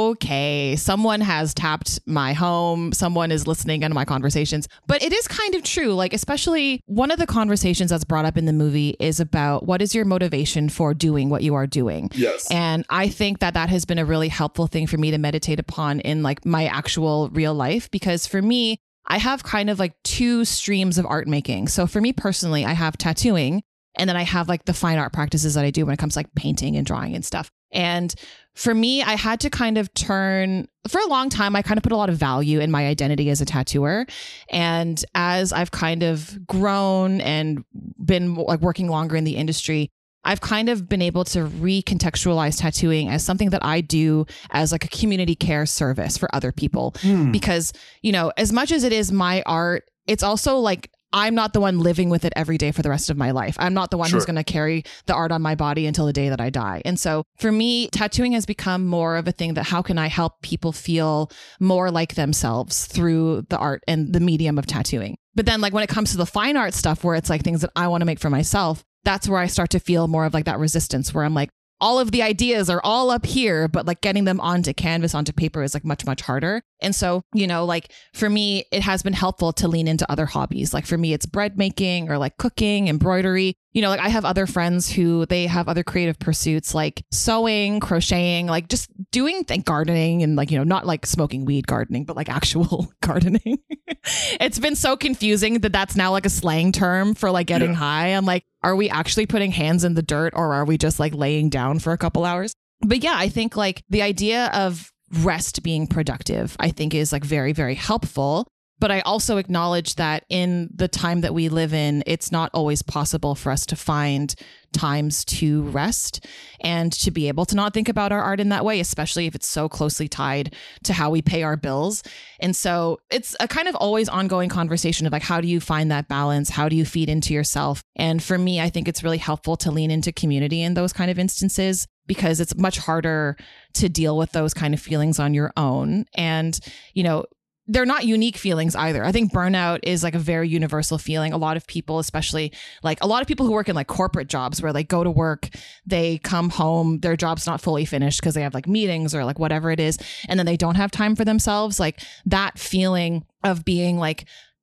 okay, someone has tapped my home. Someone is listening into my conversations. But it is kind of true. Like, especially one of the conversations that's brought up in the movie is about what is your motivation for doing what you are doing. Yes. And I think that that has been a really helpful thing for me to meditate upon in like my actual real life, because for me, I have kind of like two streams of art making. So for me personally, I have tattooing, and then I have like the fine art practices that I do when it comes to like painting and drawing and stuff. And for me, I had to kind of turn, for a long time, I kind of put a lot of value in my identity as a tattooer. And as I've kind of grown and been like working longer in the industry, I've kind of been able to recontextualize tattooing as something that I do as like a community care service for other people. Because, you know, as much as it is my art, it's also like, I'm not the one living with it every day for the rest of my life. I'm not the one who's going to carry the art on my body until the day that I die. And so for me, tattooing has become more of a thing that how can I help people feel more like themselves through the art and the medium of tattooing. But then like when it comes to the fine art stuff, where it's like things that I want to make for myself, that's where I start to feel more of like that resistance, where I'm like, all of the ideas are all up here, but like getting them onto canvas, onto paper is like much, much harder. And so, you know, like for me, it has been helpful to lean into other hobbies. Like for me, it's bread making or like cooking, embroidery. You know, like I have other friends who they have other creative pursuits like sewing, crocheting, like just doing gardening, and like, you know, not like smoking weed gardening, but like actual gardening. It's been so confusing that that's now like a slang term for like getting high. I'm like, are we actually putting hands in the dirt, or are we just like laying down for a couple hours? But yeah, I think like the idea of rest being productive, I think is like very, very helpful. But I also acknowledge that in the time that we live in, it's not always possible for us to find times to rest and to be able to not think about our art in that way, especially if it's so closely tied to how we pay our bills. And so it's a kind of always ongoing conversation of like, how do you find that balance? How do you feed into yourself? And for me, I think it's really helpful to lean into community in those kind of instances, because it's much harder to deal with those kind of feelings on your own. And, you know, they're not unique feelings either. I think burnout is like a very universal feeling. A lot of people, especially like a lot of people who work in like corporate jobs where they go to work, they come home, their job's not fully finished because they have like meetings or like whatever it is, and then they don't have time for themselves. Like that feeling of being like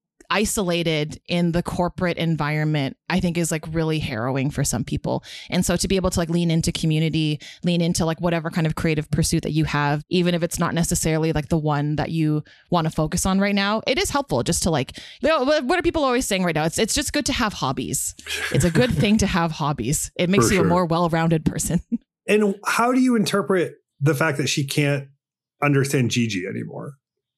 isolated in the corporate environment, I think is like really harrowing for some people. And so to be able to like lean into community, lean into like whatever kind of creative pursuit that you have, even if it's not necessarily like the one that you want to focus on right now, it is helpful just to like, you know, what are people always saying right now? It's just good to have hobbies. It's a good thing to have hobbies. It makes you a more well-rounded person. And how do you interpret the fact that she can't understand Gigi anymore?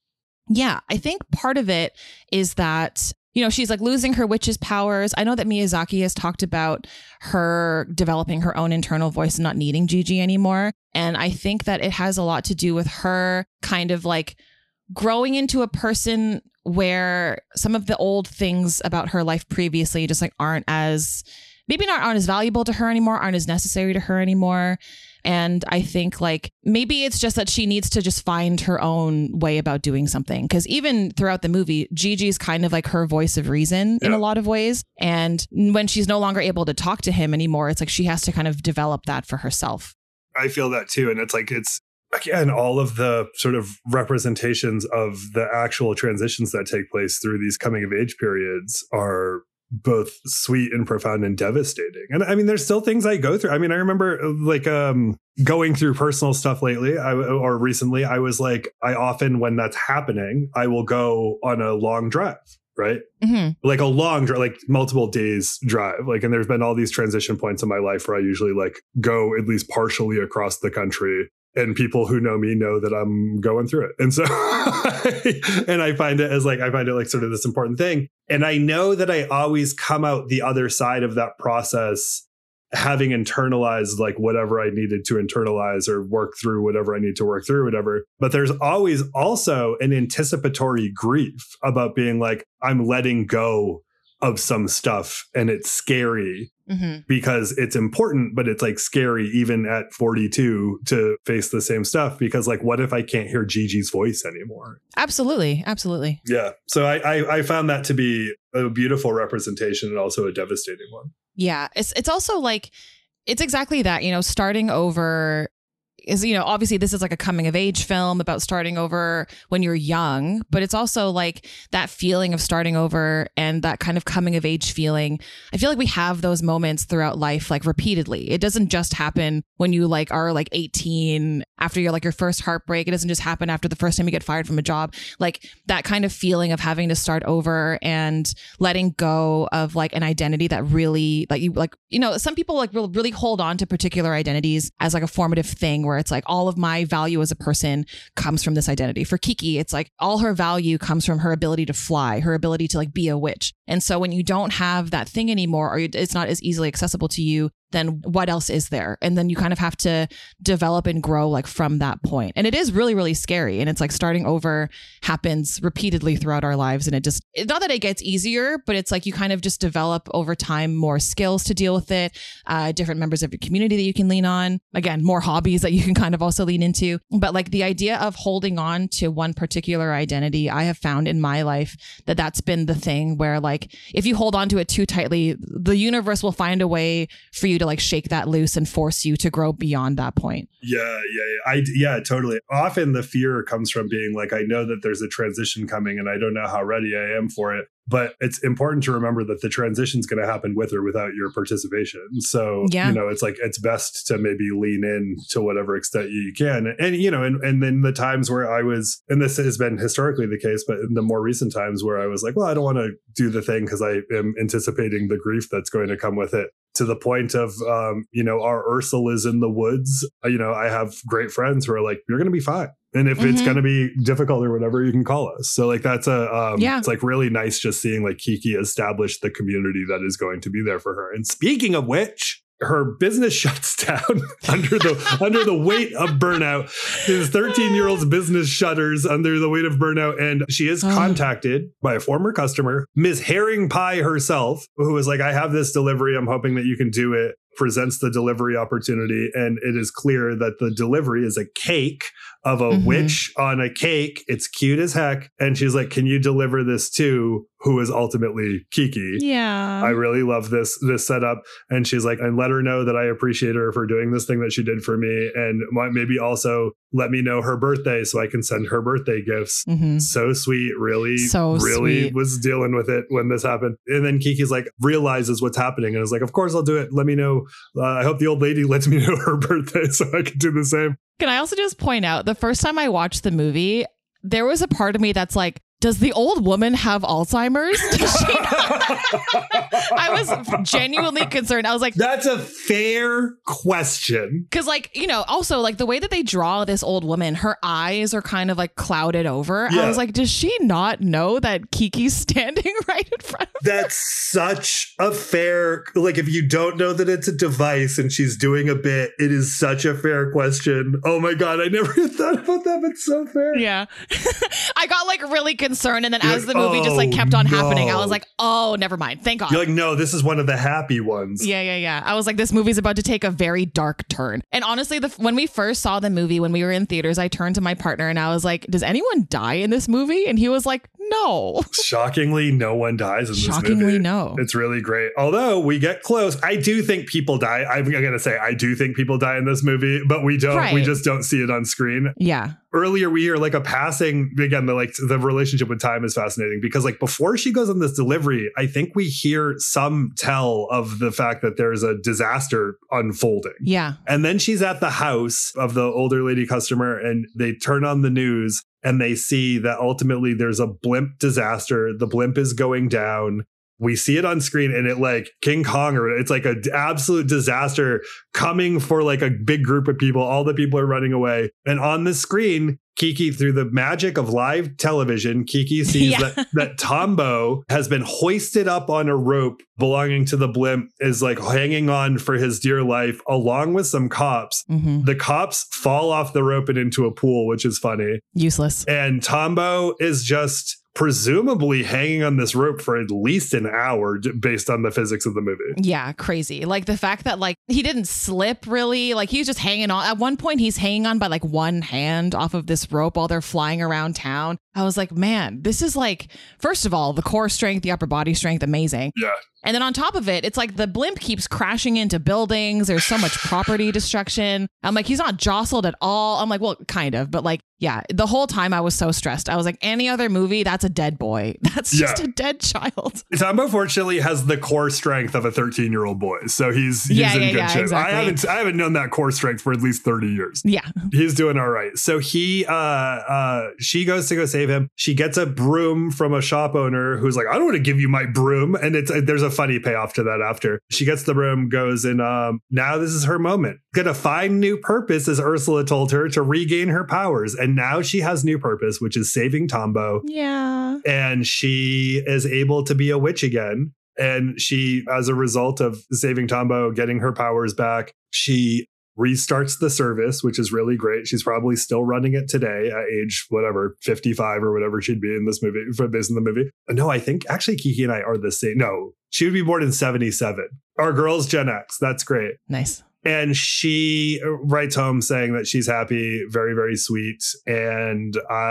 Yeah, I think part of it is that, you know, she's like losing her witch's powers. I know that Miyazaki has talked about her developing her own internal voice and not needing Gigi anymore. And I think that it has a lot to do with her kind of like growing into a person where some of the old things about her life previously just like aren't as valuable to her anymore, aren't as necessary to her anymore. And I think like maybe it's just that she needs to just find her own way about doing something. Because even throughout the movie, Gigi's kind of like her voice of reason in a lot of ways. And when she's no longer able to talk to him anymore, it's like she has to kind of develop that for herself. I feel that too. And it's like, it's again, all of the sort of representations of the actual transitions that take place through these coming of age periods are both sweet and profound and devastating. And I mean, there's still things I go through. I mean, I remember like going through personal stuff lately or recently. I was like, I often, when that's happening, I will go on a long drive right? Mm-hmm. Like a long drive, like multiple days drive. Like, and there's been all these transition points in my life where I usually like go at least partially across the country. And people who know me know that I'm going through it. And so, and I find it like sort of this important thing. And I know that I always come out the other side of that process having internalized like whatever I needed to internalize or work through whatever I need to work through, whatever. But there's always also an anticipatory grief about being like, I'm letting go of some stuff and it's scary because it's important, but it's like scary even at 42 to face the same stuff because like, what if I can't hear Gigi's voice anymore? Absolutely. Absolutely. Yeah. So I found that to be a beautiful representation and also a devastating one. Yeah. It's also like, it's exactly that, you know, starting over is, you know, obviously this is like a coming of age film about starting over when you're young, but it's also like that feeling of starting over and that kind of coming of age feeling. I feel like we have those moments throughout life, like repeatedly. It doesn't just happen when you like are like 18 after you're like your first heartbreak. It doesn't just happen after the first time you get fired from a job. Like that kind of feeling of having to start over and letting go of like an identity that really like you like, you know, some people like will really hold on to particular identities as like a formative thing where it's like all of my value as a person comes from this identity. For Kiki, it's like all her value comes from her ability to fly, her ability to like be a witch. And so when you don't have that thing anymore, or it's not as easily accessible to you, then what else is there? And then you kind of have to develop and grow like from that point. And it is really, really scary. And it's like starting over happens repeatedly throughout our lives. And it's not that it gets easier, but it's like you kind of just develop over time more skills to deal with it, different members of your community that you can lean on. Again, more hobbies that you can kind of also lean into. But like the idea of holding on to one particular identity, I have found in my life that that's been the thing where like if you hold on to it too tightly, the universe will find a way for you to like shake that loose and force you to grow beyond that point. Yeah, totally. Often the fear comes from being like, I know that there's a transition coming and I don't know how ready I am for it. But it's important to remember that the transition is going to happen with or without your participation. So, you know, it's like it's best to maybe lean in to whatever extent you can. And, you know, and then the times where I was, and this has been historically the case, but in the more recent times where I was like, well, I don't want to do the thing because I am anticipating the grief that's going to come with it. To the point of, you know, our Ursula's in the woods. You know, I have great friends who are like, you're going to be fine. And if it's going to be difficult or whatever, you can call us. So like that's it's like really nice just seeing like Kiki establish the community that is going to be there for her. And speaking of which, her business shuts down under the weight of burnout. His 13-year-old's business shutters under the weight of burnout. And she is contacted by a former customer, Ms. Herring Pie herself, who was like, I have this delivery. I'm hoping that you can do it. Presents the delivery opportunity. And it is clear that the delivery is a cake of a witch on a cake. It's cute as heck. And she's like, can you deliver this to who is ultimately Kiki? Yeah. I really love this setup. And she's like, and let her know that I appreciate her for doing this thing that she did for me. And maybe also let me know her birthday so I can send her birthday gifts. So sweet. Really sweet. Was dealing with it when this happened. And then Kiki's like, realizes what's happening. And is like, of course I'll do it. Let me know. I hope the old lady lets me know her birthday so I can do the same. Can I also just point out the first time I watched the movie, there was a part of me that's like, does the old woman have Alzheimer's? Does she I was genuinely concerned. I was like, that's a fair question. Because like, you know, also like the way that they draw this old woman, her eyes are kind of like clouded over. Yeah. I was like, does she not know that Kiki's standing right in front of her? That's such a fair, like if you don't know that it's a device and she's doing a bit, it is such a fair question. Oh my God, I never thought about that, but so fair. Yeah. I got like really concerned. And then as the movie just like kept on happening, I was like, oh, never mind. Thank God. You're like, no, this is one of the happy ones. Yeah. I was like, this movie's about to take a very dark turn. And honestly, when we first saw the movie, when we were in theaters, I turned to my partner and I was like, does anyone die in this movie? And he was like, no. Shockingly, no one dies in this movie. Shockingly, no. It's really great. Although we get close. I do think people die. I'm going to say I do think people die in this movie, but we don't. Right. We just don't see it on screen. Yeah. Earlier we hear like a passing, again, the relationship with time is fascinating because like before she goes on this delivery, I think we hear some tell of the fact that there's a disaster unfolding. Yeah. And then she's at the house of the older lady customer and they turn on the news and they see that ultimately there's a blimp disaster. The blimp is going down. We see it on screen and it like King Kong, or it's like an absolute disaster coming for like a big group of people. All the people are running away. And on the screen, Kiki, through the magic of live television, Kiki sees that Tombo has been hoisted up on a rope belonging to the blimp, is like hanging on for his dear life, along with some cops. Mm-hmm. The cops fall off the rope and into a pool, which is funny. Useless. And Tombo is just presumably hanging on this rope for at least an hour based on the physics of the movie. Yeah, crazy. Like the fact that like he didn't slip really, like he was just hanging on. At one point he's hanging on by like one hand off of this rope while they're flying around town. I was like, man, this is like, first of all, the core strength, the upper body strength, amazing. Yeah. And then on top of it, it's like the blimp keeps crashing into buildings. There's so much property destruction. I'm like, he's not jostled at all. I'm like, well, kind of. But like, yeah, the whole time I was so stressed. I was like, any other movie, that's a dead boy. That's just a dead child. Tombo fortunately has the core strength of a 13-year-old boy. So he's in good shape. Exactly. I haven't known that core strength for at least 30 years. Yeah. He's doing all right. So she goes to go save him. She gets a broom from a shop owner who's like, I don't want to give you my broom. And there's a funny payoff to that after. She gets the broom, goes, and now this is her moment. Gonna find new purpose, as Ursula told her, to regain her powers. And now she has new purpose, which is saving Tombo. Yeah. And she is able to be a witch again. And she, as a result of saving Tombo, getting her powers back, she restarts the service, which is really great. She's probably still running it today at age, whatever, 55 or whatever she'd be in this movie, based on the movie. No, I think actually Kiki and I are the same. No, she would be born in 77. Our girl's Gen X. That's great. Nice. And she writes home saying that she's happy, very, very sweet. And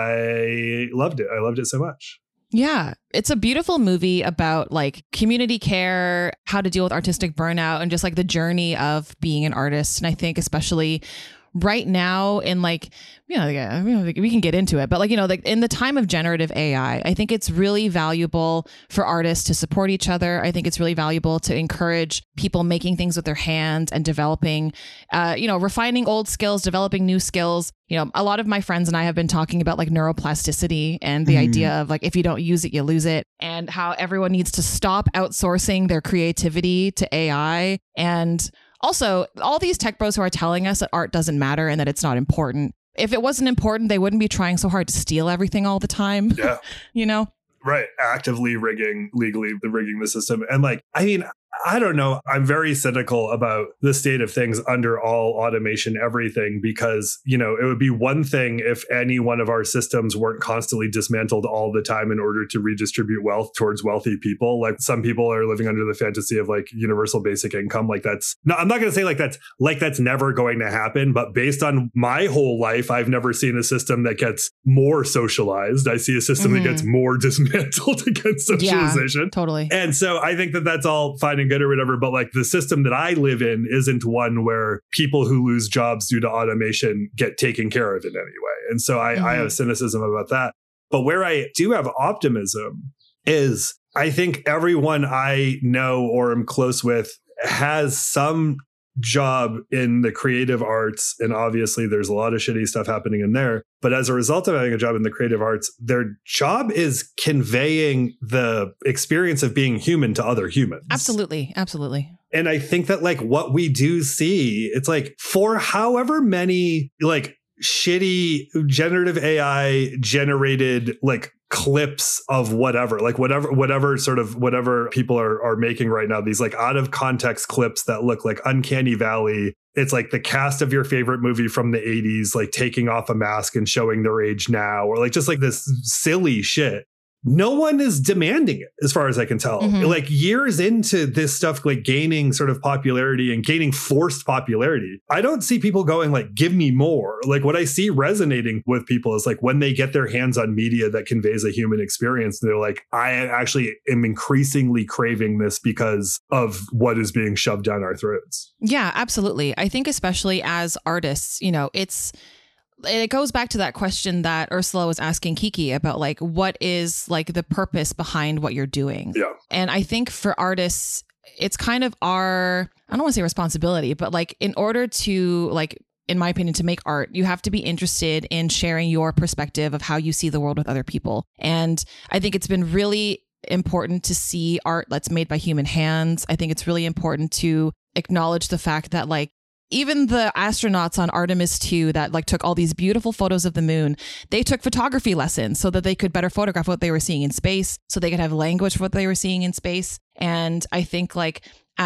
I loved it. I loved it so much. Yeah, it's a beautiful movie about like community care, how to deal with artistic burnout, and just like the journey of being an artist. And I think especially right now in like, we can get into it, but like, like in the time of generative AI, I think it's really valuable for artists to support each other. I think it's really valuable to encourage people making things with their hands and developing, refining old skills, developing new skills. A lot of my friends and I have been talking about like neuroplasticity and the idea of like, if you don't use it, you lose it, and how everyone needs to stop outsourcing their creativity to AI. And also, all these tech bros who are telling us that art doesn't matter and that it's not important. If it wasn't important, they wouldn't be trying so hard to steal everything all the time. Yeah. Right. Actively legally rigging the system. And like, I mean, I don't know. I'm very cynical about the state of things under all automation, everything, because, it would be one thing if any one of our systems weren't constantly dismantled all the time in order to redistribute wealth towards wealthy people. Like some people are living under the fantasy of like universal basic income. Like that's no, I'm not going to say that's never going to happen. But based on my whole life, I've never seen a system that gets more socialized. I see a system that gets more dismantled against socialization. Yeah, totally. And so I think that that's all fine and good or whatever, but like the system that I live in isn't one where people who lose jobs due to automation get taken care of in any way. And so I have cynicism about that. But where I do have optimism is I think everyone I know or am close with has some job in the creative arts. And obviously there's a lot of shitty stuff happening in there. But as a result of having a job in the creative arts, their job is conveying the experience of being human to other humans. Absolutely. Absolutely. And I think that like what we do see, it's like for however many like shitty generative AI generated like clips of whatever people are making right now, these like out of context clips that look like Uncanny Valley. It's like the cast of your favorite movie from the 80s, like taking off a mask and showing their age now, or like just like this silly shit. No one is demanding it, as far as I can tell. Like years into this stuff, like gaining sort of popularity and gaining forced popularity, I don't see people going like, give me more. Like what I see resonating with people is like when they get their hands on media that conveys a human experience, they're like, I actually am increasingly craving this because of what is being shoved down our throats. Yeah, absolutely. I think especially as artists, it goes back to that question that Ursula was asking Kiki about like, what is like the purpose behind what you're doing? Yeah. And I think for artists, it's kind of our, I don't want to say responsibility, but like in order to like in my opinion, to make art, you have to be interested in sharing your perspective of how you see the world with other people. And I think it's been really important to see art that's made by human hands. I think it's really important to acknowledge the fact that like even the astronauts on Artemis 2 that like took all these beautiful photos of the moon, they took photography lessons so that they could better photograph what they were seeing in space, so they could have language for what they were seeing in space. And I think like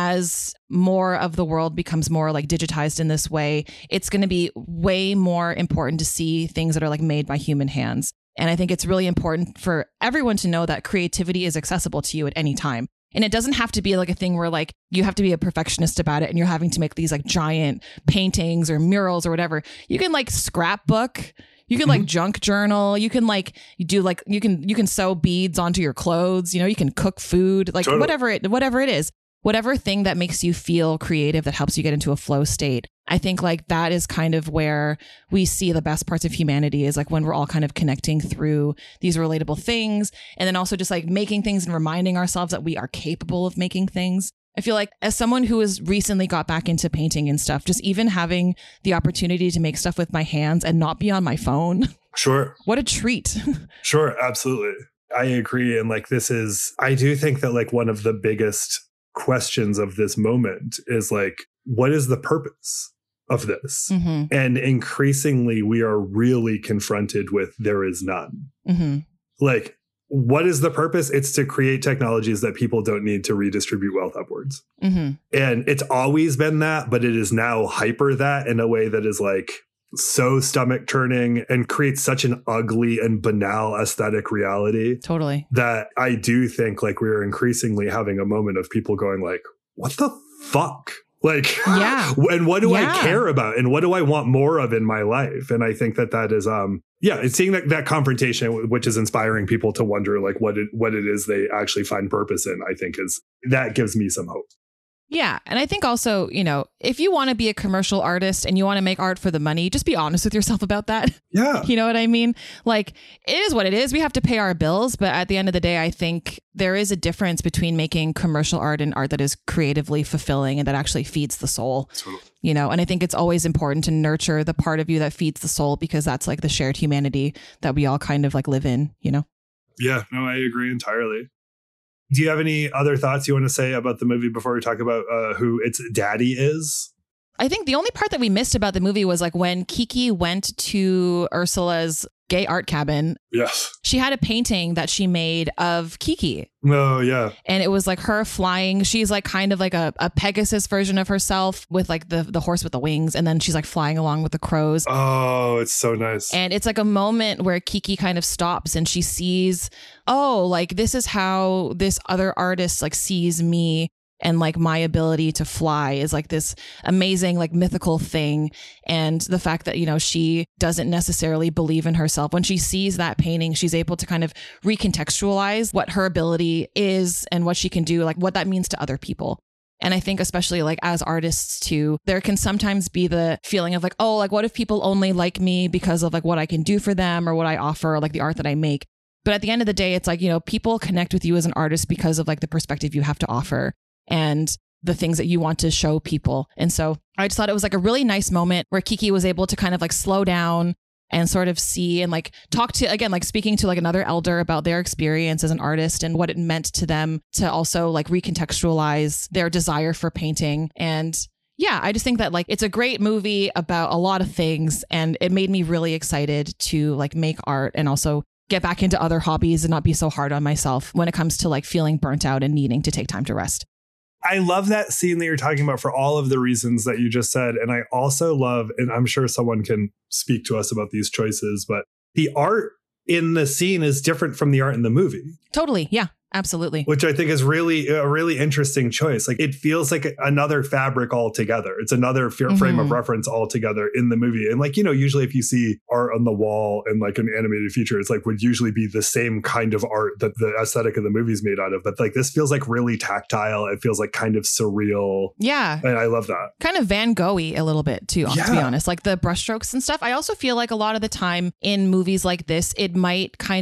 as more of the world becomes more like digitized in this way, it's going to be way more important to see things that are like made by human hands. And I think it's really important for everyone to know that creativity is accessible to you at any time. And it doesn't have to be like a thing where like you have to be a perfectionist about it and you're having to make these like giant paintings or murals or whatever. You can like scrapbook, you can like junk journal, you can like you do like you can sew beads onto your clothes, you know, you can cook food, like Totally. whatever it is. Whatever thing that makes you feel creative, that helps you get into a flow state. I think like that is kind of where we see the best parts of humanity, is like when we're all kind of connecting through these relatable things. And then also just like making things and reminding ourselves that we are capable of making things. I feel like as someone who has recently got back into painting and stuff, just even having the opportunity to make stuff with my hands and not be on my phone. Sure. What a treat. Sure. Absolutely. I agree. And like, I do think that like one of the biggest questions of this moment is like, what is the purpose of this? Mm-hmm. And increasingly, we are really confronted with there is none. Mm-hmm. Like, what is the purpose? It's to create technologies that people don't need to redistribute wealth upwards. Mm-hmm. And it's always been that, but it is now hyper that in a way that is like so stomach turning and creates such an ugly and banal aesthetic reality. Totally. That I do think like we're increasingly having a moment of people going like, what the fuck? Like, yeah. And what do I Yeah. care about? And what do I want more of in my life? And I think that is, it's seeing that confrontation, which is inspiring people to wonder like what it is they actually find purpose in, I think that gives me some hope. Yeah. And I think also, you know, if you want to be a commercial artist and you want to make art for the money, just be honest with yourself about that. Yeah. You know what I mean? Like, it is what it is. We have to pay our bills. But at the end of the day, I think there is a difference between making commercial art and art that is creatively fulfilling and that actually feeds the soul. Totally. You know, and I think it's always important to nurture the part of you that feeds the soul, because that's like the shared humanity that we all kind of like live in, you know? Yeah, no, I agree entirely. Do you have any other thoughts you want to say about the movie before we talk about who its daddy is? I think the only part that we missed about the movie was like when Kiki went to Ursula's gay art cabin. Yes. She had a painting that she made of Kiki. Oh, yeah. And it was like her flying. She's like kind of like a Pegasus version of herself with like the horse with the wings. And then she's like flying along with the crows. Oh, it's so nice. And it's like a moment where Kiki kind of stops and she sees, oh, like this is how this other artist like sees me. And like my ability to fly is like this amazing, like mythical thing. And the fact that, you know, she doesn't necessarily believe in herself. When she sees that painting, she's able to kind of recontextualize what her ability is and what she can do, like what that means to other people. And I think especially like as artists too, there can sometimes be the feeling of like, oh, like what if people only like me because of like what I can do for them or what I offer, or like the art that I make. But at the end of the day, it's like, you know, people connect with you as an artist because of like the perspective you have to offer and the things that you want to show people. And so I just thought it was like a really nice moment where Kiki was able to kind of like slow down and sort of see and like talk to, again, like speaking to like another elder about their experience as an artist and what it meant to them to also like recontextualize their desire for painting. And yeah, I just think that like it's a great movie about a lot of things, and it made me really excited to like make art and also get back into other hobbies and not be so hard on myself when it comes to like feeling burnt out and needing to take time to rest. I love that scene that you're talking about for all of the reasons that you just said. And I also love, and I'm sure someone can speak to us about these choices, but the art in the scene is different from the art in the movie. Totally. Yeah. Absolutely. Which I think is really a really interesting choice. Like it feels like another fabric altogether. It's another frame of reference altogether in the movie. And like, you know, usually if you see art on the wall in like an animated feature, it's like would usually be the same kind of art that the aesthetic of the movie is made out of. But like this feels like really tactile. It feels like kind of surreal. Yeah. And I love that. Kind of Van Gogh-y a little bit too, to be honest, like the brushstrokes and stuff. I also feel like a lot of the time in movies like this, it might kind of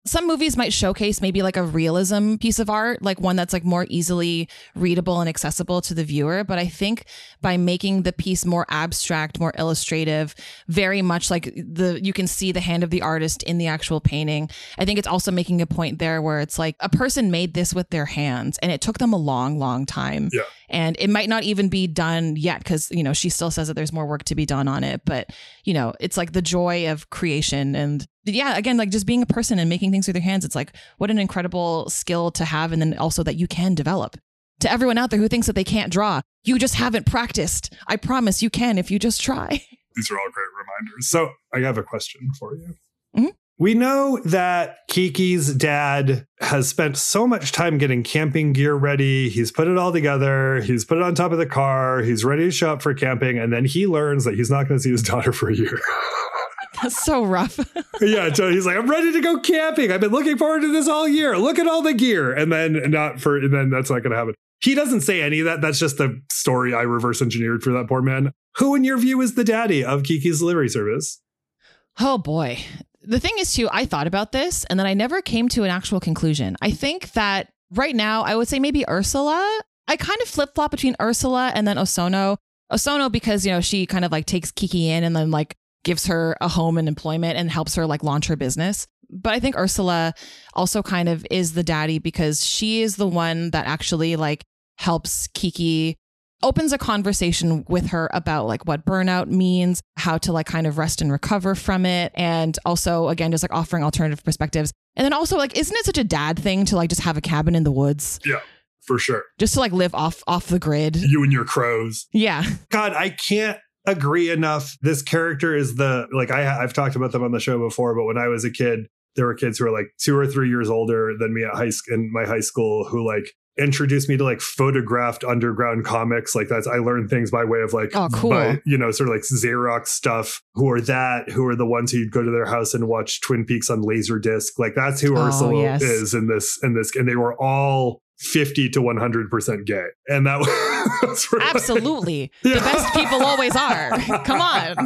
some movies might showcase maybe like a realism piece of art, like one that's like more easily readable and accessible to the viewer. But I think by making the piece more abstract, more illustrative, very much like you can see the hand of the artist in the actual painting. I think it's also making a point there where it's like a person made this with their hands and it took them a long, long time. Yeah. And it might not even be done yet because, you know, she still says that there's more work to be done on it. But, you know, it's like the joy of creation. And yeah, again, like just being a person and making things with your hands. It's like, what an incredible skill to have. And then also that you can develop. To everyone out there who thinks that they can't draw, you just haven't practiced. I promise you can if you just try. These are all great reminders. So I have a question for you. Mm-hmm. We know that Kiki's dad has spent so much time getting camping gear ready. He's put it all together. He's put it on top of the car. He's ready to show up for camping. And then he learns that he's not going to see his daughter for a year. That's so rough. Yeah. So he's like, I'm ready to go camping. I've been looking forward to this all year. Look at all the gear. And then that's not going to happen. He doesn't say any of that. That's just the story I reverse engineered for that poor man. Who, in your view, is the daddy of Kiki's Delivery Service? Oh, boy. The thing is, too, I thought about this and then I never came to an actual conclusion. I think that right now, I would say maybe Ursula. I kind of flip-flop between Ursula and then Osono. Osono because, you know, she kind of like takes Kiki in and then like gives her a home and employment and helps her like launch her business. But I think Ursula also kind of is the daddy because she is the one that actually like helps Kiki, opens a conversation with her about like what burnout means, how to like kind of rest and recover from it. And also, again, just like offering alternative perspectives. And then also like, isn't it such a dad thing to like just have a cabin in the woods? Yeah, for sure. Just to like live off the grid. You and your crows. Yeah. God, I can't agree enough. This character is I've talked about them on the show before, but when I was a kid, there were kids who were like 2 or 3 years older than me in my high school who like introduced me to like photographed underground comics. Like I learned things by way of like, oh, cool. Sort of like Xerox stuff, who are the ones who'd go to their house and watch Twin Peaks on Laserdisc. Like that's who Ursula is in this. And they were all 50 to 100% gay. And that was absolutely the best people always are. Come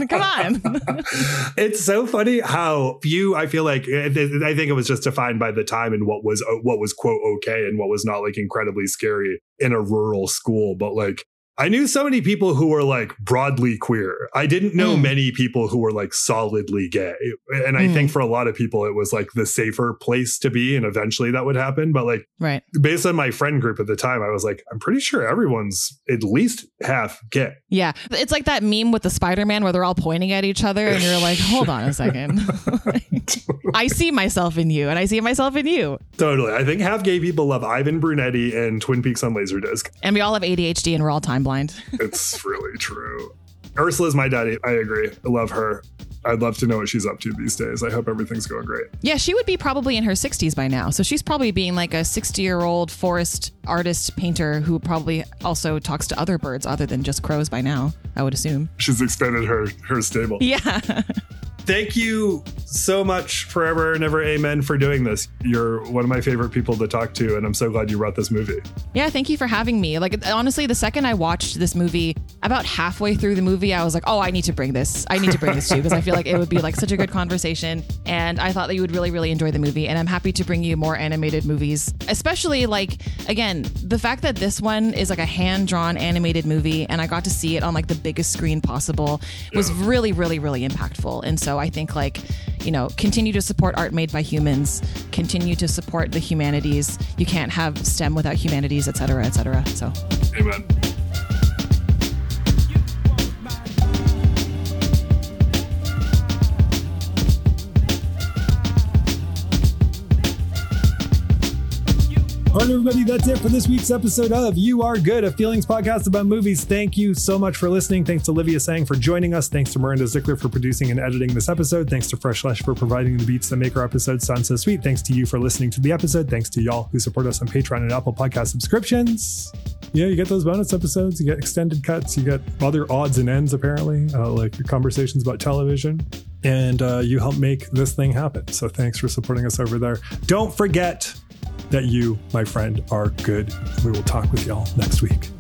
on. It's so funny how few, I feel like, I think it was just defined by the time and what was quote okay and what was not like incredibly scary in a rural school. But like I knew so many people who were like broadly queer. I didn't know many people who were like solidly gay. And I think for a lot of people, it was like the safer place to be. And eventually that would happen. But like, right. Based on my friend group at the time, I was like, I'm pretty sure everyone's at least half gay. Yeah. It's like that meme with the Spider-Man where they're all pointing at each other and you're like, hold on a second. I see myself in you and I see myself in you. Totally. I think half gay people love Ivan Brunetti and Twin Peaks on Laserdisc. And we all have ADHD and we're all time blind. It's really true. Ursula's my daddy. I agree. I love her. I'd love to know what she's up to these days. I hope everything's going great. Yeah, she would be probably in her 60s by now. So she's probably being like a 60-year-old forest artist painter who probably also talks to other birds other than just crows by now, I would assume. She's expanded her stable. Yeah. Thank you so much, Forever and Ever Amen, for doing this. You're one of my favorite people to talk to, and I'm so glad you brought this movie. Yeah, thank you for having me. Like, honestly, the second I watched this movie, about halfway through the movie, I was like, oh, I need to bring this to you because I feel like it would be like such a good conversation. And I thought that you would really, really enjoy the movie. And I'm happy to bring you more animated movies, especially like, again, the fact that this one is like a hand-drawn animated movie and I got to see it on like the biggest screen possible was really, really, really impactful. And so I think like, you know, continue to support art made by humans, continue to support the humanities. You can't have STEM without humanities, et cetera, et cetera. So, amen. All right, everybody, that's it for this week's episode of You Are Good, a feelings podcast about movies. Thank you so much for listening. Thanks to Olivia Sang for joining us. Thanks to Miranda Zickler for producing and editing this episode. Thanks to Fresh Lesh for providing the beats that make our episodes sound so sweet. Thanks to you for listening to the episode. Thanks to y'all who support us on Patreon and Apple Podcast subscriptions. Yeah, you get those bonus episodes, you get extended cuts, you get other odds and ends, apparently, like conversations about television. And you help make this thing happen. So thanks for supporting us over there. Don't forget that you, my friend, are good. We will talk with y'all next week.